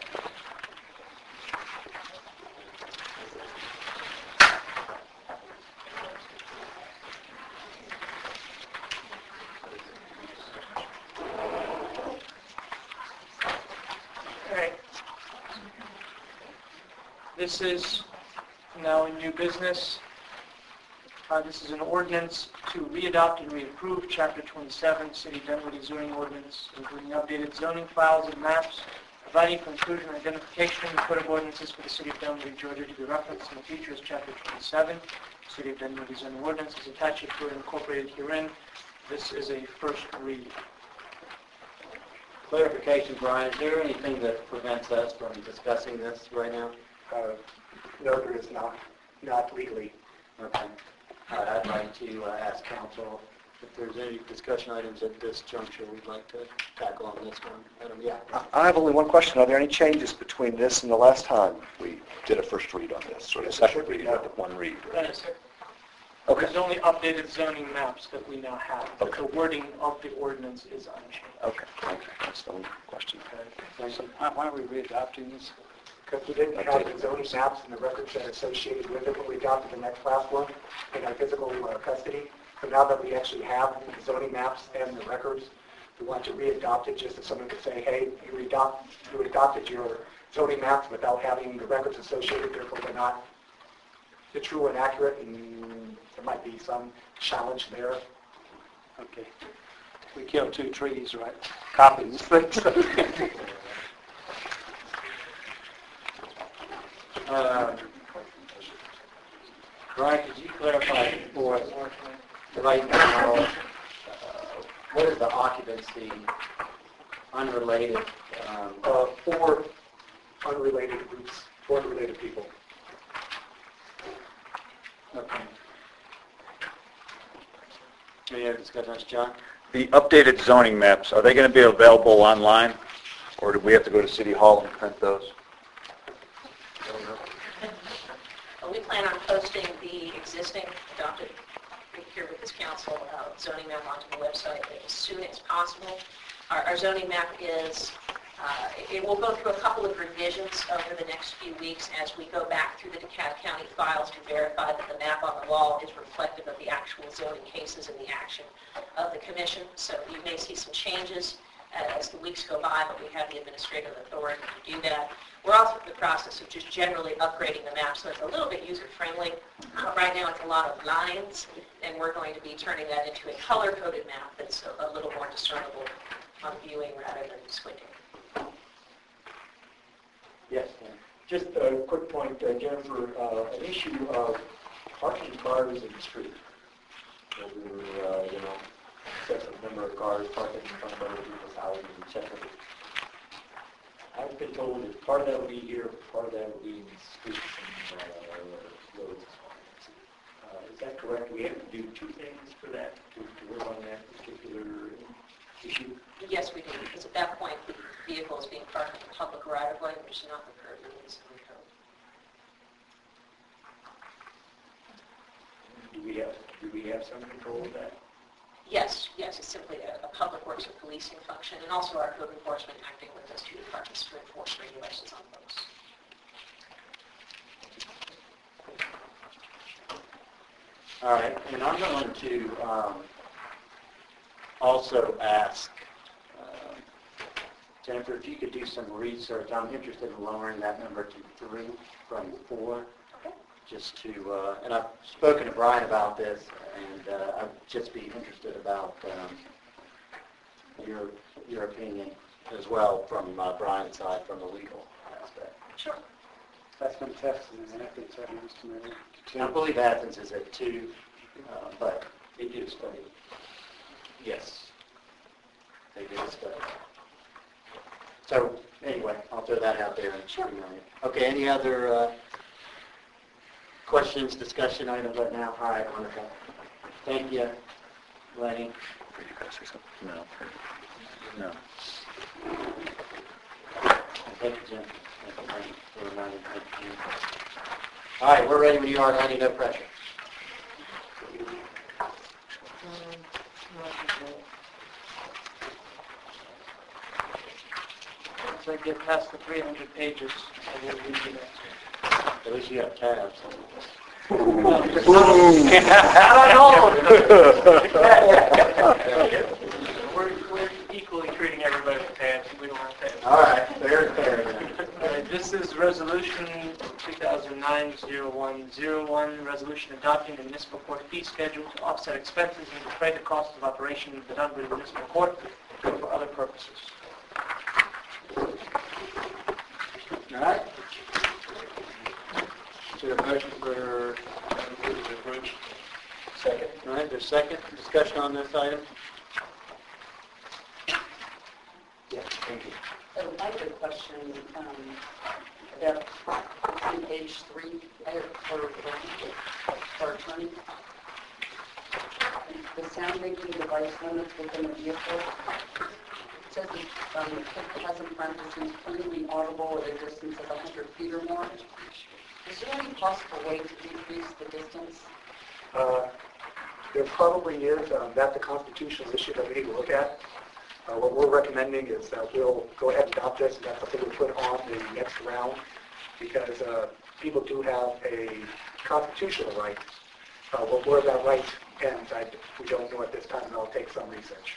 All right. This is now in new business. Uh, This is an ordinance to re-adopt and reapprove Chapter twenty-seven, City of Dunwoody zoning ordinance, including updated zoning files and maps, providing for inclusion and identification in the Code of Ordinances for the City of Dunwoody, Georgia, to be referenced in the future as Chapter twenty-seven, City of Dunwoody zoning ordinance, is attached to and incorporated herein. This is a first read. Clarification, Brian, is there anything that prevents us from discussing this right now? Uh, No, there is not, not legally. Okay. All right, I'd like to uh, ask council if there's any discussion items at this juncture we'd like to tackle on this one. Adam, yeah. I have only one question. Are there any changes between this and the last time we did a first read on this, or a second read, or one read? That is it. Okay. There's only updated zoning maps that we now have. but Okay. The wording of the ordinance is unchanged. Okay, okay, that's the only question. So why why are we readopting this? Because we didn't have the zoning maps and the records that are associated with it when we adopted the next last one in our physical uh, custody. So now that we actually have the zoning maps and the records, we want to re-adopt it just so someone could say, hey, you adopt, you adopted your zoning maps without having the records associated, therefore they're not the true and accurate, and there might be some challenge there. Okay. We killed two trees, right? Copying this thing. Uh, Brian, could you clarify for us, right now, uh, what is the occupancy unrelated? um, Uh, four unrelated groups, four unrelated people. Okay. Any other discussions, John? The updated zoning maps, are they going to be available online, or do we have to go to City Hall and print those? Uh, We plan on posting the existing adopted here with this council uh, zoning map onto the website as soon as possible. Our our zoning map is, uh, it will go through a couple of revisions over the next few weeks as we go back through the DeKalb County files to verify that the map on the wall is reflective of the actual zoning cases and the action of the commission. So you may see some changes as the weeks go by, but we have the administrative authority to do that. We're also in the process of just generally upgrading the map so it's a little bit user-friendly. Uh, Right now it's a lot of lines, and we're going to be turning that into a color-coded map that's a, a little more discernible on viewing rather than squinting. Yes, ma'am. Just a quick point, uh, Jennifer, uh, an issue of parking cars in the street. Over, uh, you know, cars parked in front of other people's houses, et cetera. I've been told that part of that will be here, part of that will be in the streets and uh, roads. Uh, is that correct? We have to do two things for that, to, to work on that particular issue? Yes, we do, because at that point, the vehicle is being parked in the public right-of-way, which is not the current municipal code. Do we have, do we have some control of that? Yes, yes, it's simply a, a public works or policing function, and also our code enforcement acting with those two departments to enforce regulations on folks. All right, and I'm going to um, also ask uh, Jennifer if you could do some research. I'm interested in lowering that number to three from four. Okay. Just to, uh, and I've spoken to Brian about this, and uh, I'd just be interested about um, your your opinion as well from uh, Brian's side, from the legal aspect. Sure. That's been tested in Athens, that used to maybe I two. believe Athens is at two, uh, but they did a study. Yes, they did a study. So anyway, I'll throw that out there. Sure. Okay, any other uh, questions, discussion items right now? All right, wonderful. Thank you, Lenny. No. No. Thank you, Jim. Thank you, Lenny, for reminding me. Thank you. All right, we're ready when you are, Lenny, no pressure. Once I get past the three hundred pages, I will read you that. At least you have tabs. We're, we're equally treating everybody with tabs. We don't have tabs. All right, fair, fair. All right, this is Resolution two thousand nine dash oh one oh one, resolution adopting the municipal court fee schedule to offset expenses and defray the cost of operation of the Dunwoody Municipal Court for other purposes. All right. Is there a motion for approval? Second. All right, there's second. Discussion on this item? Yes, thank you. So I have a question um, about on page three, I have for, for attorney. The sound making device limits within a vehicle. It says it um, it has in parentheses clearly audible at a distance of one hundred feet or more. Is there any possible way to decrease the distance? Uh, There probably is. Um, That's a constitutional issue that we need to look at. Uh, What we're recommending is that we'll go ahead and adopt this, and that's something we'll put on the next round, because uh, people do have a constitutional right. Uh, But where that right ends, I- we don't know at this time, and it'll take some research.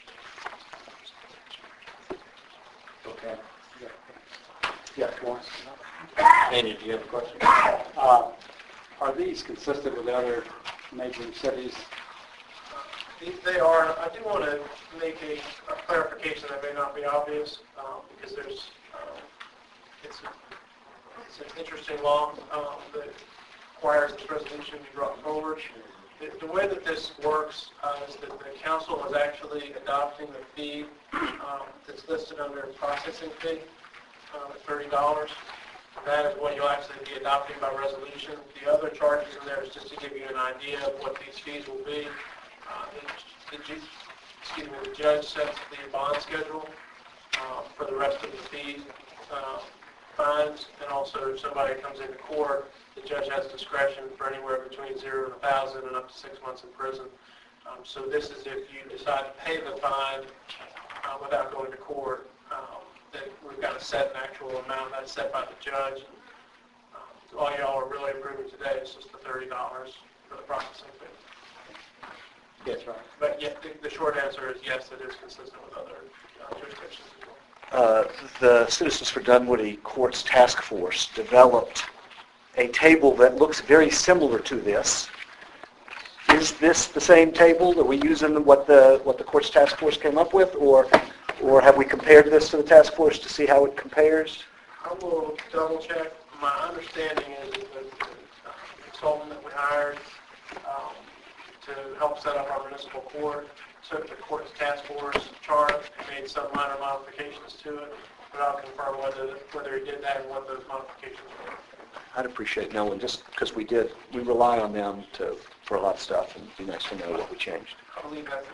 Okay. Yeah, come on. Andy, do you have a question? Uh, Are these consistent with other neighboring cities? They are. I do want to make a, a clarification that may not be obvious, um, because there's um, it's, a, it's an interesting law um, that requires this resolution to be brought forward. The, the way that this works uh, is that the council is actually adopting the fee um, that's listed under processing fee um, at thirty dollars. That is what you'll actually be adopting by resolution. The other charges in there is just to give you an idea of what these fees will be. Uh, the, the, excuse me, the judge sets the bond schedule uh, for the rest of the fees, uh, fines, and also if somebody comes into court, the judge has discretion for anywhere between zero and a thousand and up to six months in prison. Um, so this is if you decide to pay the fine uh, without going to court. Um, then we've got to set an actual amount that's set by the judge. Um, all y'all are really approving today is just the thirty dollars for the processing fee. Yes, right. But yeah, the, the short answer is yes, it is consistent with other uh, jurisdictions as well. Uh, the Citizens for Dunwoody Courts Task Force developed a table that looks very similar to this. Is this the same table? Are we using what the what the Courts Task Force came up with, or or have we compared this to the task force to see how it compares? I will double check. My understanding is that the uh, consultant that we hired um, to help set up our municipal court, took the court's task force chart and made some minor modifications to it, but I'll confirm whether, whether he did that and what those modifications were. I'd appreciate knowing, just because we did, we rely on them to, for a lot of stuff, and it'd be nice to know what we changed. I believe that's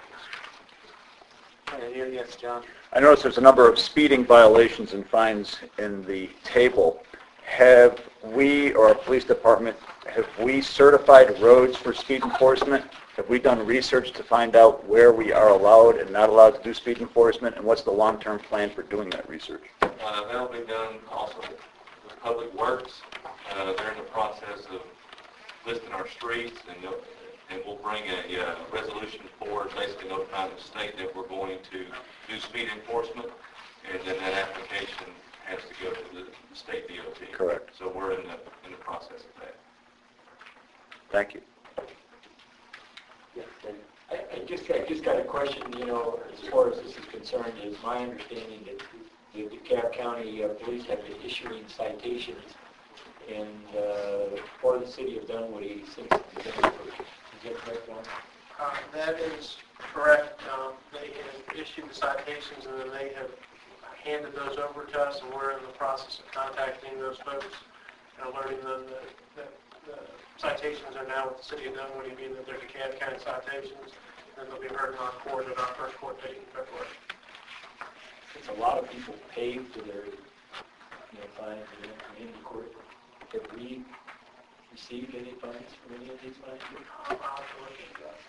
Yeah, Yes, John? I noticed there's a number of speeding violations and fines in the table. Have we, or our police department, have we certified roads for speed enforcement? Have we done research to find out where we are allowed and not allowed to do speed enforcement? And what's the long-term plan for doing that research? Uh, that'll be done also with Public Works. Uh, they're in the process of listing our streets, and they'll- and we'll bring a uh, resolution forward, basically notifying the state that we're going to do speed enforcement, and then that application has to go to the state D O T. Correct. So we're in the in the process of that. Thank you. Yeah, and I, I just, I just got a question, you know, as far as this is concerned, is my understanding that the DeKalb County uh, Police have been issuing citations, and uh, for the city of Dunwoody since December first. Is that correct, Ron? Uh, That is correct. Um, They have issued the citations, and then they have handed those over to us, and we're in the process of contacting those folks and alerting them that that the citations are now with the city of Dunwoody, being that they're DeKalb County citations, and they'll be heard in our court at our first court date in February. It's a lot of people pay for their, you know, fines in the community court. Have we received any fines from any of these fines? I'll have to look into that.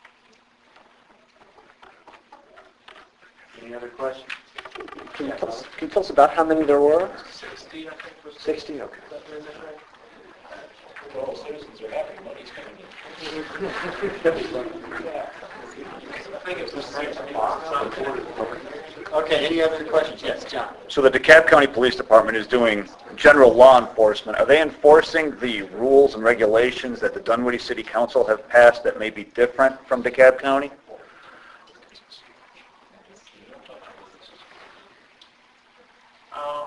Any other questions? Can you tell us, can you tell us about how many there were? sixty, I think, was... sixty, okay. Is that- is that right? Well, citizens are happy, money's coming in. I think it's just sixty. Okay, any other questions? Yes, John? So the DeKalb County Police Department is doing general law enforcement. Are they enforcing the rules and regulations that the Dunwoody City Council have passed that may be different from DeKalb County? Um,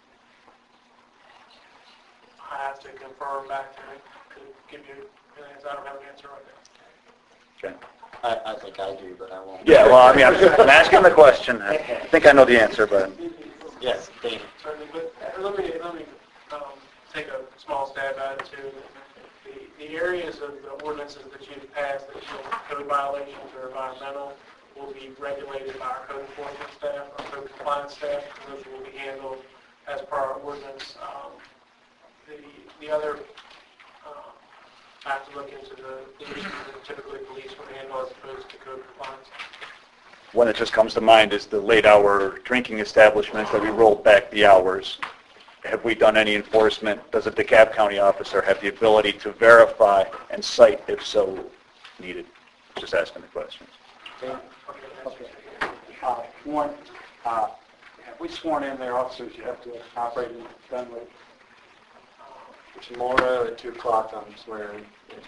I have to confirm back to me to give you an answer. I don't have an answer right now. Okay. I, I think I do, but I won't. Yeah, well, I mean, I'm I'm asking the question. I think I know the answer, but... Yes, Dana? Certainly, but uh, let me, let me um, take a small stab at it too. The, the areas of the ordinances that you've passed that show code violations or environmental will be regulated by our code enforcement staff, our code compliance staff, and those will be handled as per our ordinance. Um, the, the other, uh, I have to look into the, the issues that typically police would handle as opposed to code compliance. One that just comes to mind is the late-hour drinking establishments that we rolled back the hours. Have we done any enforcement? Does a DeKalb County officer have the ability to verify and cite if so needed? Just asking the questions. Okay. Uh, One, uh, have we sworn in their officers you have to operate in Dunwoody? Tomorrow at two o'clock, I'm swearing.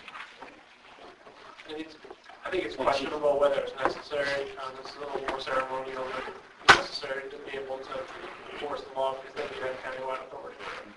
And it's, I think it's questionable whether it's necessary. Um, it's a little more ceremonial than necessary to be able to enforce the law because they do have countywide authority.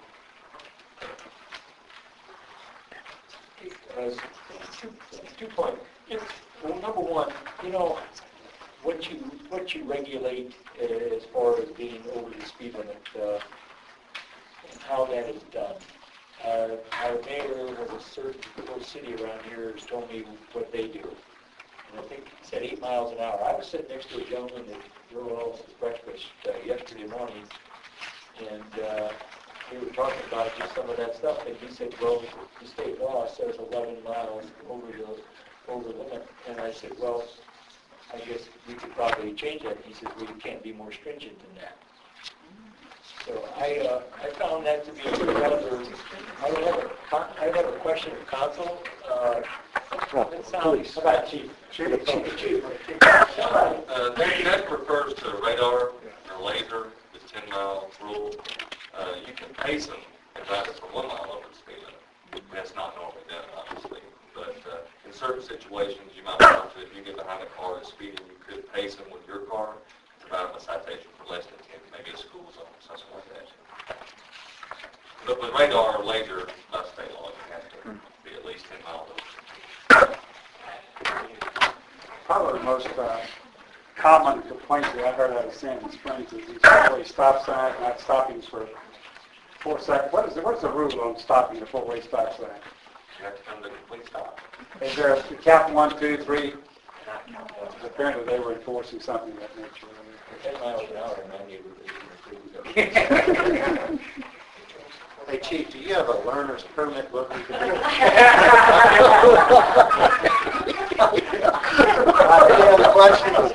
Uh, two, two points. Just, well, number one, you know, what you what you regulate uh, as far as being over the speed limit uh, and how that is done. Uh, our mayor of a certain little city around here has told me what they do. And I think he said eight miles an hour. I was sitting next to a gentleman that drove all his breakfast uh, yesterday morning, and uh, we were talking about just some of that stuff, and he said, well, the state law says eleven miles over the over the limit. And I said, well, I guess we could probably change that. And he said, well, you can't be more stringent than that. So I uh, I found that to be rather. I would have a con- I would have a question of counsel. Uh, that sounds about chief. Chief. Chief. Uh, that, that refers to radar or laser, the ten mile rule. Uh, you can pace them and drive it for one mile over the speed limit. That's not normally done, obviously. But uh, in certain situations, you might want to, if you get behind a car that's speeding, you could pace them with your car to provide them a citation for less than ten, maybe a school zone, something like that. But with radar or laser, by state law, you have to be at least ten miles over. Probably the most uh, common complaint that I heard out of Sandy Springs is these four-way stop signs not stopping for four seconds. What is the, what's the rule on stopping the four-way stop sign? You have to come to a complete stop. Is there a count one, two, three? Apparently they were enforcing something of that nature. ten miles an hour in my neighborhood. Hey, Chief, do you have a learner's permit book you can make? Any other questions?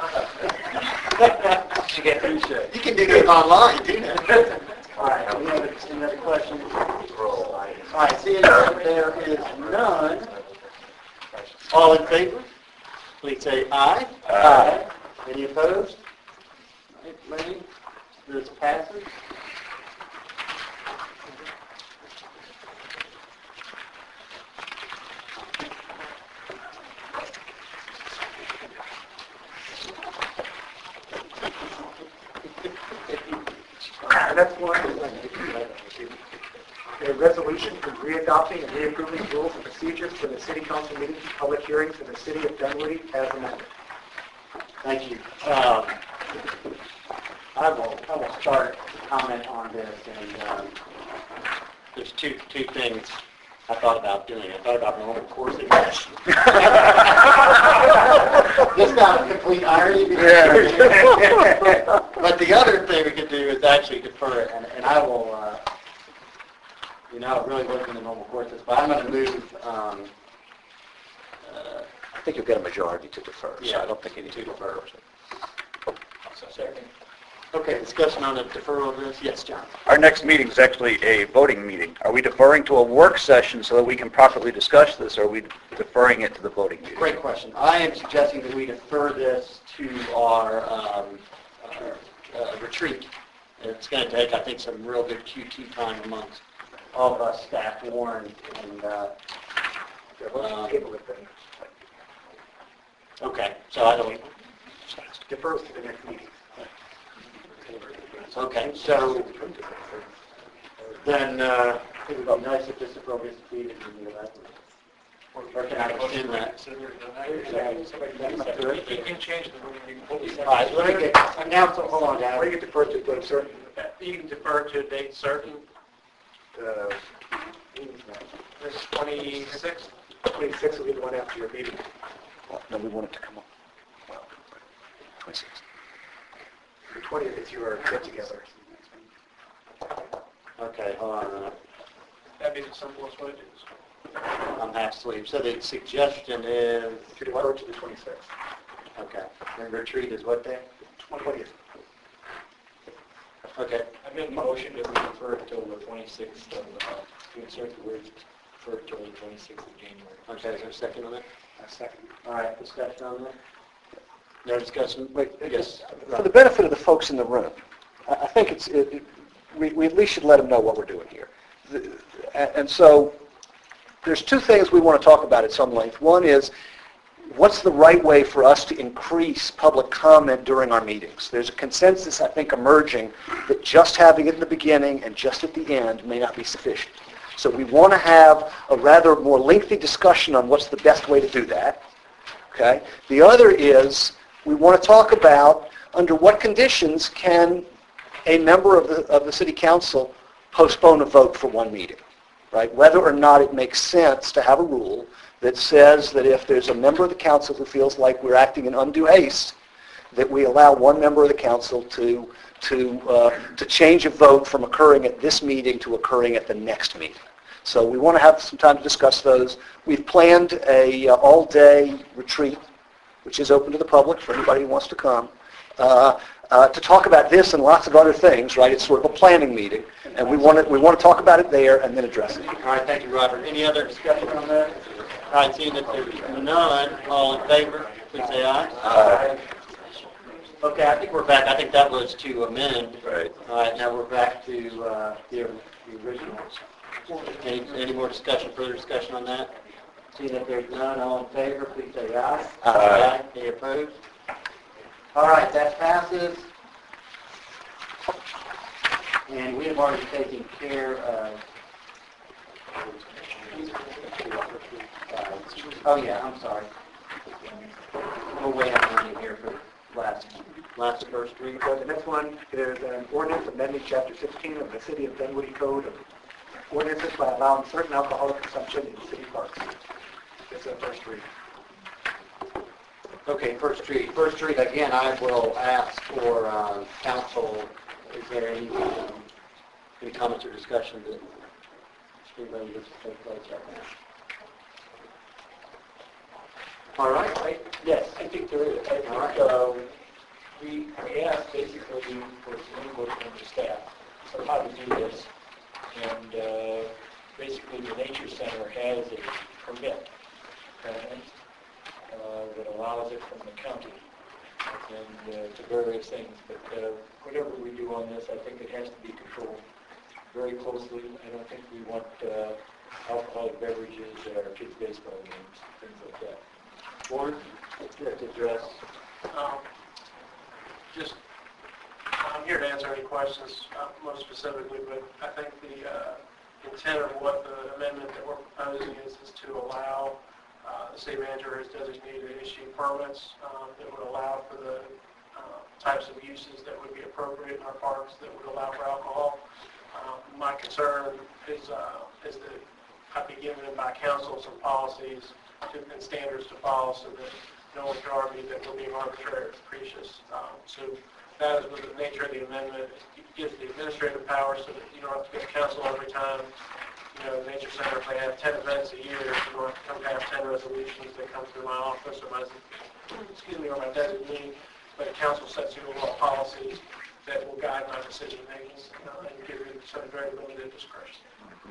You get through shit. You can do it online, too. All right, any other, any other questions? All right, seeing that there is none, all in favor, please say aye. Aye. Any opposed? All right, Lenny, this passes. The next one is a resolution for readopting and reapproving rules and procedures for the city council meetings and public hearings in the city of Dunwoody as amended. Thank you. Um, I will, I will start to comment on this, and um, there's two, two things I thought about doing. I thought about normal course of action. Just out of complete irony. But the other thing we could do is actually defer it, and, and I will, uh, you know, it really wasn't the normal courses, but I'm going to move, um, uh, I think you'll get a majority to defer, so Yeah, I don't think you need to to defer. Second. okay, discussion on the deferral of this? Yes, John. Our next meeting is actually a voting meeting. Are we deferring to a work session so that we can properly discuss this, or are we deferring it to the voting meeting? Great question. I am suggesting that we defer this to our, um, our uh, retreat. It's going to take, I think, some real good Q T time amongst all of us, staff, Warren, and, uh, um, Table it then. okay, so I don't, Defers to the next meeting. okay, so then uh, it would be nice if this appropriate defeated in the event. Or can I rescind that? You can change the rule. You can- All right, let me get, now, so hold on, Why guys. do you defer to the certain, You can defer to a date certain, uh, this twenty-sixth. twenty-sixth will be the one after your meeting. Well, no, we want it to come on. Well, twenty-sixth. The twentieth is your get-together. Okay, hold on a minute. That'd be the simplest way to do this. I'm half asleep. So the suggestion is, To defer to the twenty-sixth. okay, and retreat is what day? twentieth. Okay, I made a motion that we defer it till the twenty-sixth of, uh, to insert the words defer till the twenty-sixth of January. okay, is there a second on that? A second. All right, discussion on that? No discussion? Wait, Yes. For the benefit of the folks in the room, I I think it's, it, it- we, we at least should let them know what we're doing here. The- And and so, there's two things we want to talk about at some length. One is, what's the right way for us to increase public comment during our meetings? There's a consensus, I think, emerging that just having it in the beginning and just at the end may not be sufficient. So we want to have a rather more lengthy discussion on what's the best way to do that. Okay? The other is, we want to talk about under what conditions can a member of the, of the city council postpone a vote for one meeting, right? Whether or not it makes sense to have a rule that says that if there's a member of the council who feels like we're acting in undue haste, that we allow one member of the council to, to, uh, to change a vote from occurring at this meeting to occurring at the next meeting. So we want to have some time to discuss those. We've planned a uh, all-day retreat, which is open to the public for anybody who wants to come, uh, uh, to talk about this and lots of other things, right? It's sort of a planning meeting, and we want to, we want to talk about it there and then address it. All right, thank you, Robert. Any other discussion on that? All right, seeing that there's none, all in favor, please say aye. Aye. Okay, I think we're back. I think that was to amend. Right. All right, now we're back to uh, the the original. Any, any more discussion, further discussion on that? Seeing that there's none, all in favor, please say aye. Aye. Any opposed? All right, that passes. And we have already taken care of... Uh, oh, yeah, I'm sorry. we're way out of money here for last, last first read. So the next one is an ordinance amending Chapter sixteen of the City of Dunwoody Code of Ordinances by allowing certain alcoholic consumption in city parks. It's a first read. Okay, first read. First read, again, I will ask for uh, council, is there any, um, any comments or discussion that anybody wishes to take place right now? All right. I- Yes, I think there is. I think uh, we we asked basically for some input from the staff on how to do this. And uh, basically, the Nature Center has a permit uh, uh, that allows it from the county and uh, to various things. But uh, whatever we do on this, I think it has to be controlled very closely. I don't think we want uh, alcoholic beverages at our kids' baseball games, things like that. Warren, to address. Um, Just, I'm here to answer any questions, uh, most specifically, but I think the uh, intent of what the amendment that we're proposing is, is to allow uh, the city manager as designated to issue permits um, that would allow for the uh, types of uses that would be appropriate in our parks that would allow for alcohol. Um, My concern is, uh, is that I'd be given by council some policies to- and standards to follow so that no one can argue that we're being arbitrary or capricious. Um, So that is what the nature of the amendment. It gives the administrative power so that you don't have to go to council every time. You know, the Nature Center, if they have ten events a year, you don't have to come have ten resolutions that come through my office or my, excuse me, or my designee. But council sets you a lot of policies that will guide my decision making uh, and give you some very limited discretion.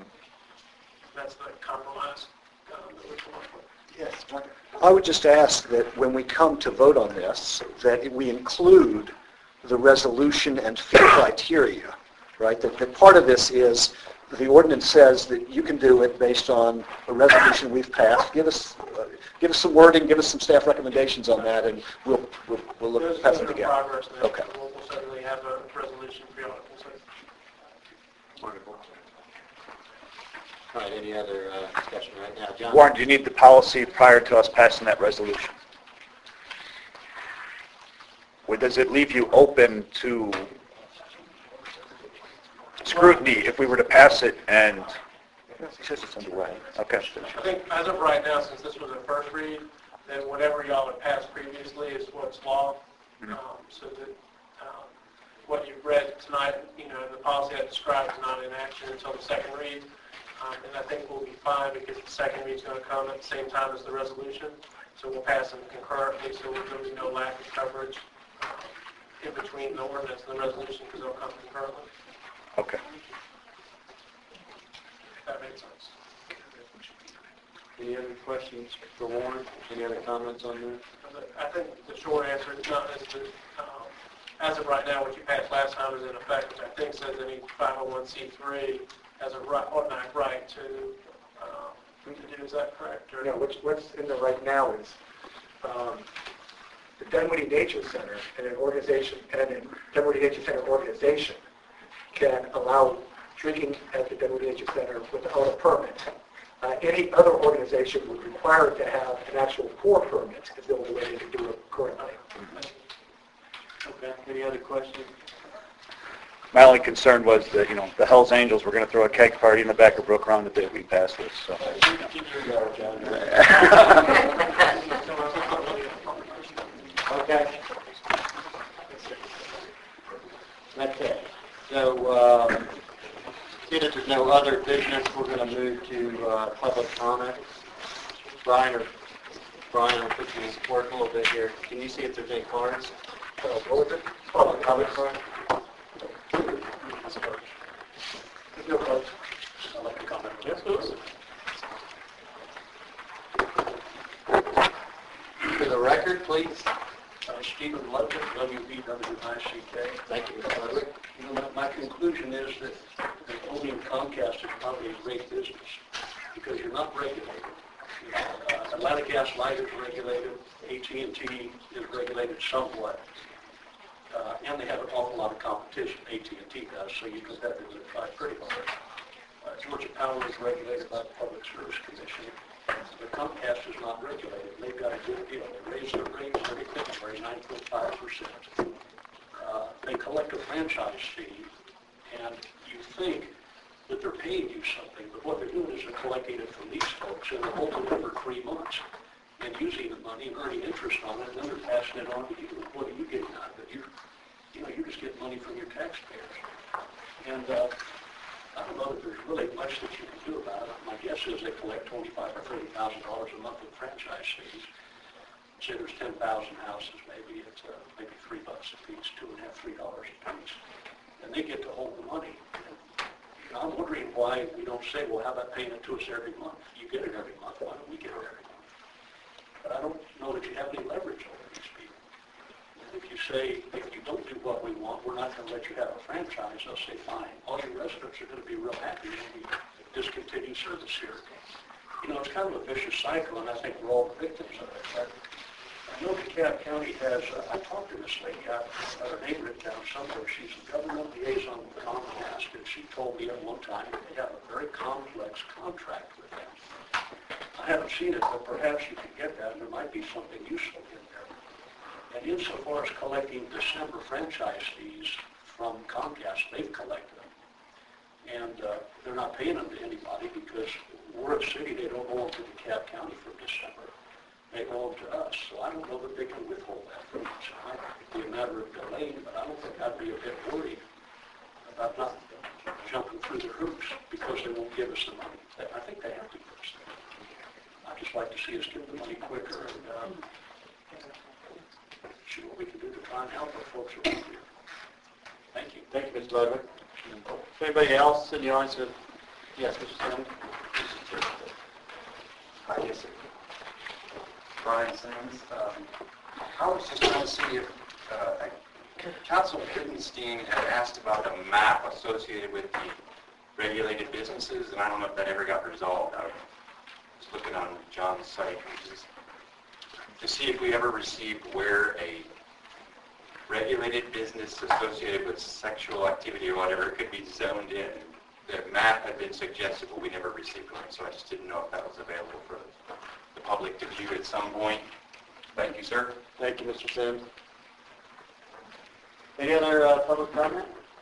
That's the compromise um, that we're going for. Yes. I would just ask that when we come to vote on this, that we include the resolution and fee criteria, right? That, that part of this is the ordinance says that you can do it based on a resolution we've passed. Give us, uh, give us some wording, give us some staff recommendations on that, and we'll we'll, we'll look There's at passing no together. progress there. Okay. We'll we'll certainly have a resolution for you all to consider. Wonderful. All right, any other uh, discussion right now? John? Warren, do you need the policy prior to us passing that resolution? Or does it leave you open to scrutiny if we were to pass it and... It says it's underway. Okay. I think as of right now, since this was a first read, then whatever y'all had passed previously is what's law. Mhm. Um, So that um, what you've read tonight, you know, the policy I described is not in action until the second read. Um, And I think we'll be fine because the second read's going to come at the same time as the resolution. So we'll pass them concurrently, so there'll be no lack of coverage um, in between the ordinance and the resolution because they'll come concurrently. Okay. If that makes sense. Any other questions for Warren? Any other comments on that? I think the short answer is not is that, um, as of right now, what you passed last time is in effect, which I think says any five oh one c three has a right, automatic right to, um, to do, is that correct? Or- You know, what's, what's in there right now is um, the Dunwoody Nature Center and an organization, and an Dunwoody Nature Center organization can allow drinking at the Dunwoody Nature Center without a permit. Uh, any other organization would require it to have an actual pour permit, is the only way they can do it currently. Okay, any other questions? My only concern was that, you know, the Hells Angels were going to throw a keg party in the back of Brook Run the day we passed this, so. Okay. That's it. So, um, seeing that there's no other business, we're going to move to uh, public comment. Brian or Brian, I'll put you in work a little bit here. Can you see if there's any cards? Uh, what was it? Public comment card? There's no cards. I'd like to comment. Yes, please. For the record, please. Uh, Stephen Ludwig, W B W I C K. Thank you, Mister Ludwig. You know, my- my conclusion is that that owning Comcast is probably a great business because you're not regulated. You know, uh, Atlanta Gas Light is regulated, A T and T is regulated somewhat, uh, and they have an awful lot of competition, A T and T does, so you competitors try pretty hard. Uh, Georgia Power is regulated by the Public Service Commission. But Comcast is not regulated. They've got a good deal. They raise their rates every sorry, nine point five percent. Uh, they collect a franchise fee, and you think that they're paying you something, but what they're doing is they're collecting it from these folks, and they're holding it for three months and using the money and earning interest on it, and then they're passing it on to you. What are you getting out of it? You're, you know, you're just getting money from your taxpayers. And uh, I don't know that there's really much that you can do about it. My guess is they collect twenty-five or thirty thousand dollars a month in franchise fees. Say there's ten thousand houses, maybe it's uh, maybe three bucks a piece, two and a half, three dollars a piece, and they get to hold the money. And, you know, I'm wondering why we don't say, well, how about paying it to us every month? You get it every month. Why don't we get it every month? But I don't know that you have any leverage over these people. And if you say, if you don't do what we want, we're not going to let you have a franchise, they'll say, fine. All your residents are going to be real happy when we discontinue service here. You know, it's kind of a vicious cycle, and I think we're all victims of it. But I know DeKalb County has, uh, I talked to this lady, I've got her name written down somewhere. She's a government liaison with Comcast, and she told me at one time that they have a very complex contract with them. I haven't seen it, but perhaps you could get that, and there might be something useful in there. And insofar as collecting December franchise fees from Comcast, they've collected them. And uh, they're not paying them to anybody because we're a city, they don't owe them to DeKalb County for December. They owe them to us, so I don't know that they can withhold that from us. It might be a matter of delaying, but I don't think I'd be a bit worried about not jumping through the hoops because they won't give us the money. I think they have to give us the money. I'd just like to see us get the money quicker and um, see what we can do to try and help our folks around here. Thank you. Thank you, Mister Ludwig. Anybody else in the audience? Have, yes, Mister Simmons. Hi, yes, sir. Brian Simmons. Um, I was just trying to see if uh, Council Pittenstein had asked about a map associated with the regulated businesses, and I don't know if that ever got resolved. I was looking on John's site just to see if we ever received where a regulated business associated with sexual activity or whatever could be zoned in. The map had been suggested, but we never received one, so I just didn't know if that was available for the public to view at some point. Thank you, sir. Thank you, Mister Sims. Any other uh, public comment?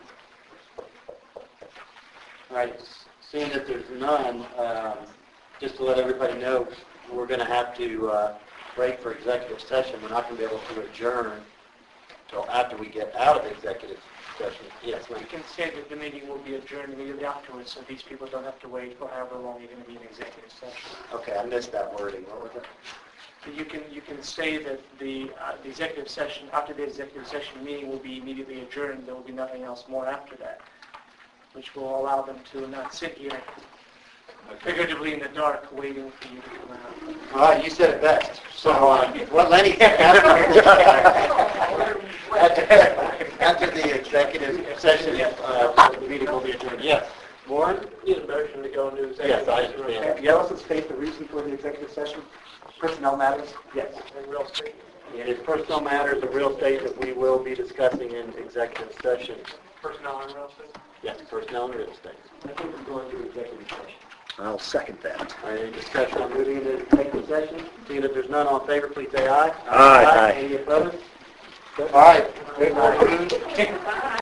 All right, seeing that there's none, um, just to let everybody know, we're going to have to uh, break for executive session. We're not going to be able to adjourn until after we get out of executive session. Yes, ma'am. You can say that the meeting will be adjourned immediately afterwards, so these people don't have to wait for however long you're going to be in executive session. Okay, I missed that wording. What was it? You can you can say that the uh, the executive session, after the executive session meeting will be immediately adjourned. There will be nothing else more after that, which will allow them to not sit here figuratively in the dark waiting for you to come out. All right, you said it best. So uh, what Lenny after, after the executive session, uh, the meeting will be adjourned. Yes. Warren? Need a motion to go into executive Yes, I session. understand. You also state the reason for the executive session? Personnel matters? Yes. And real estate. It is personal matters of real estate that we will be discussing in executive session. Personnel and real estate. Yes, personnel and real estate. I think we're going to executive session. I'll second that. All right, any discussion on moving into executive session? Seeing that there's none, all in favor, please say aye. Aye. Aye. Any opposed? All right. Good night.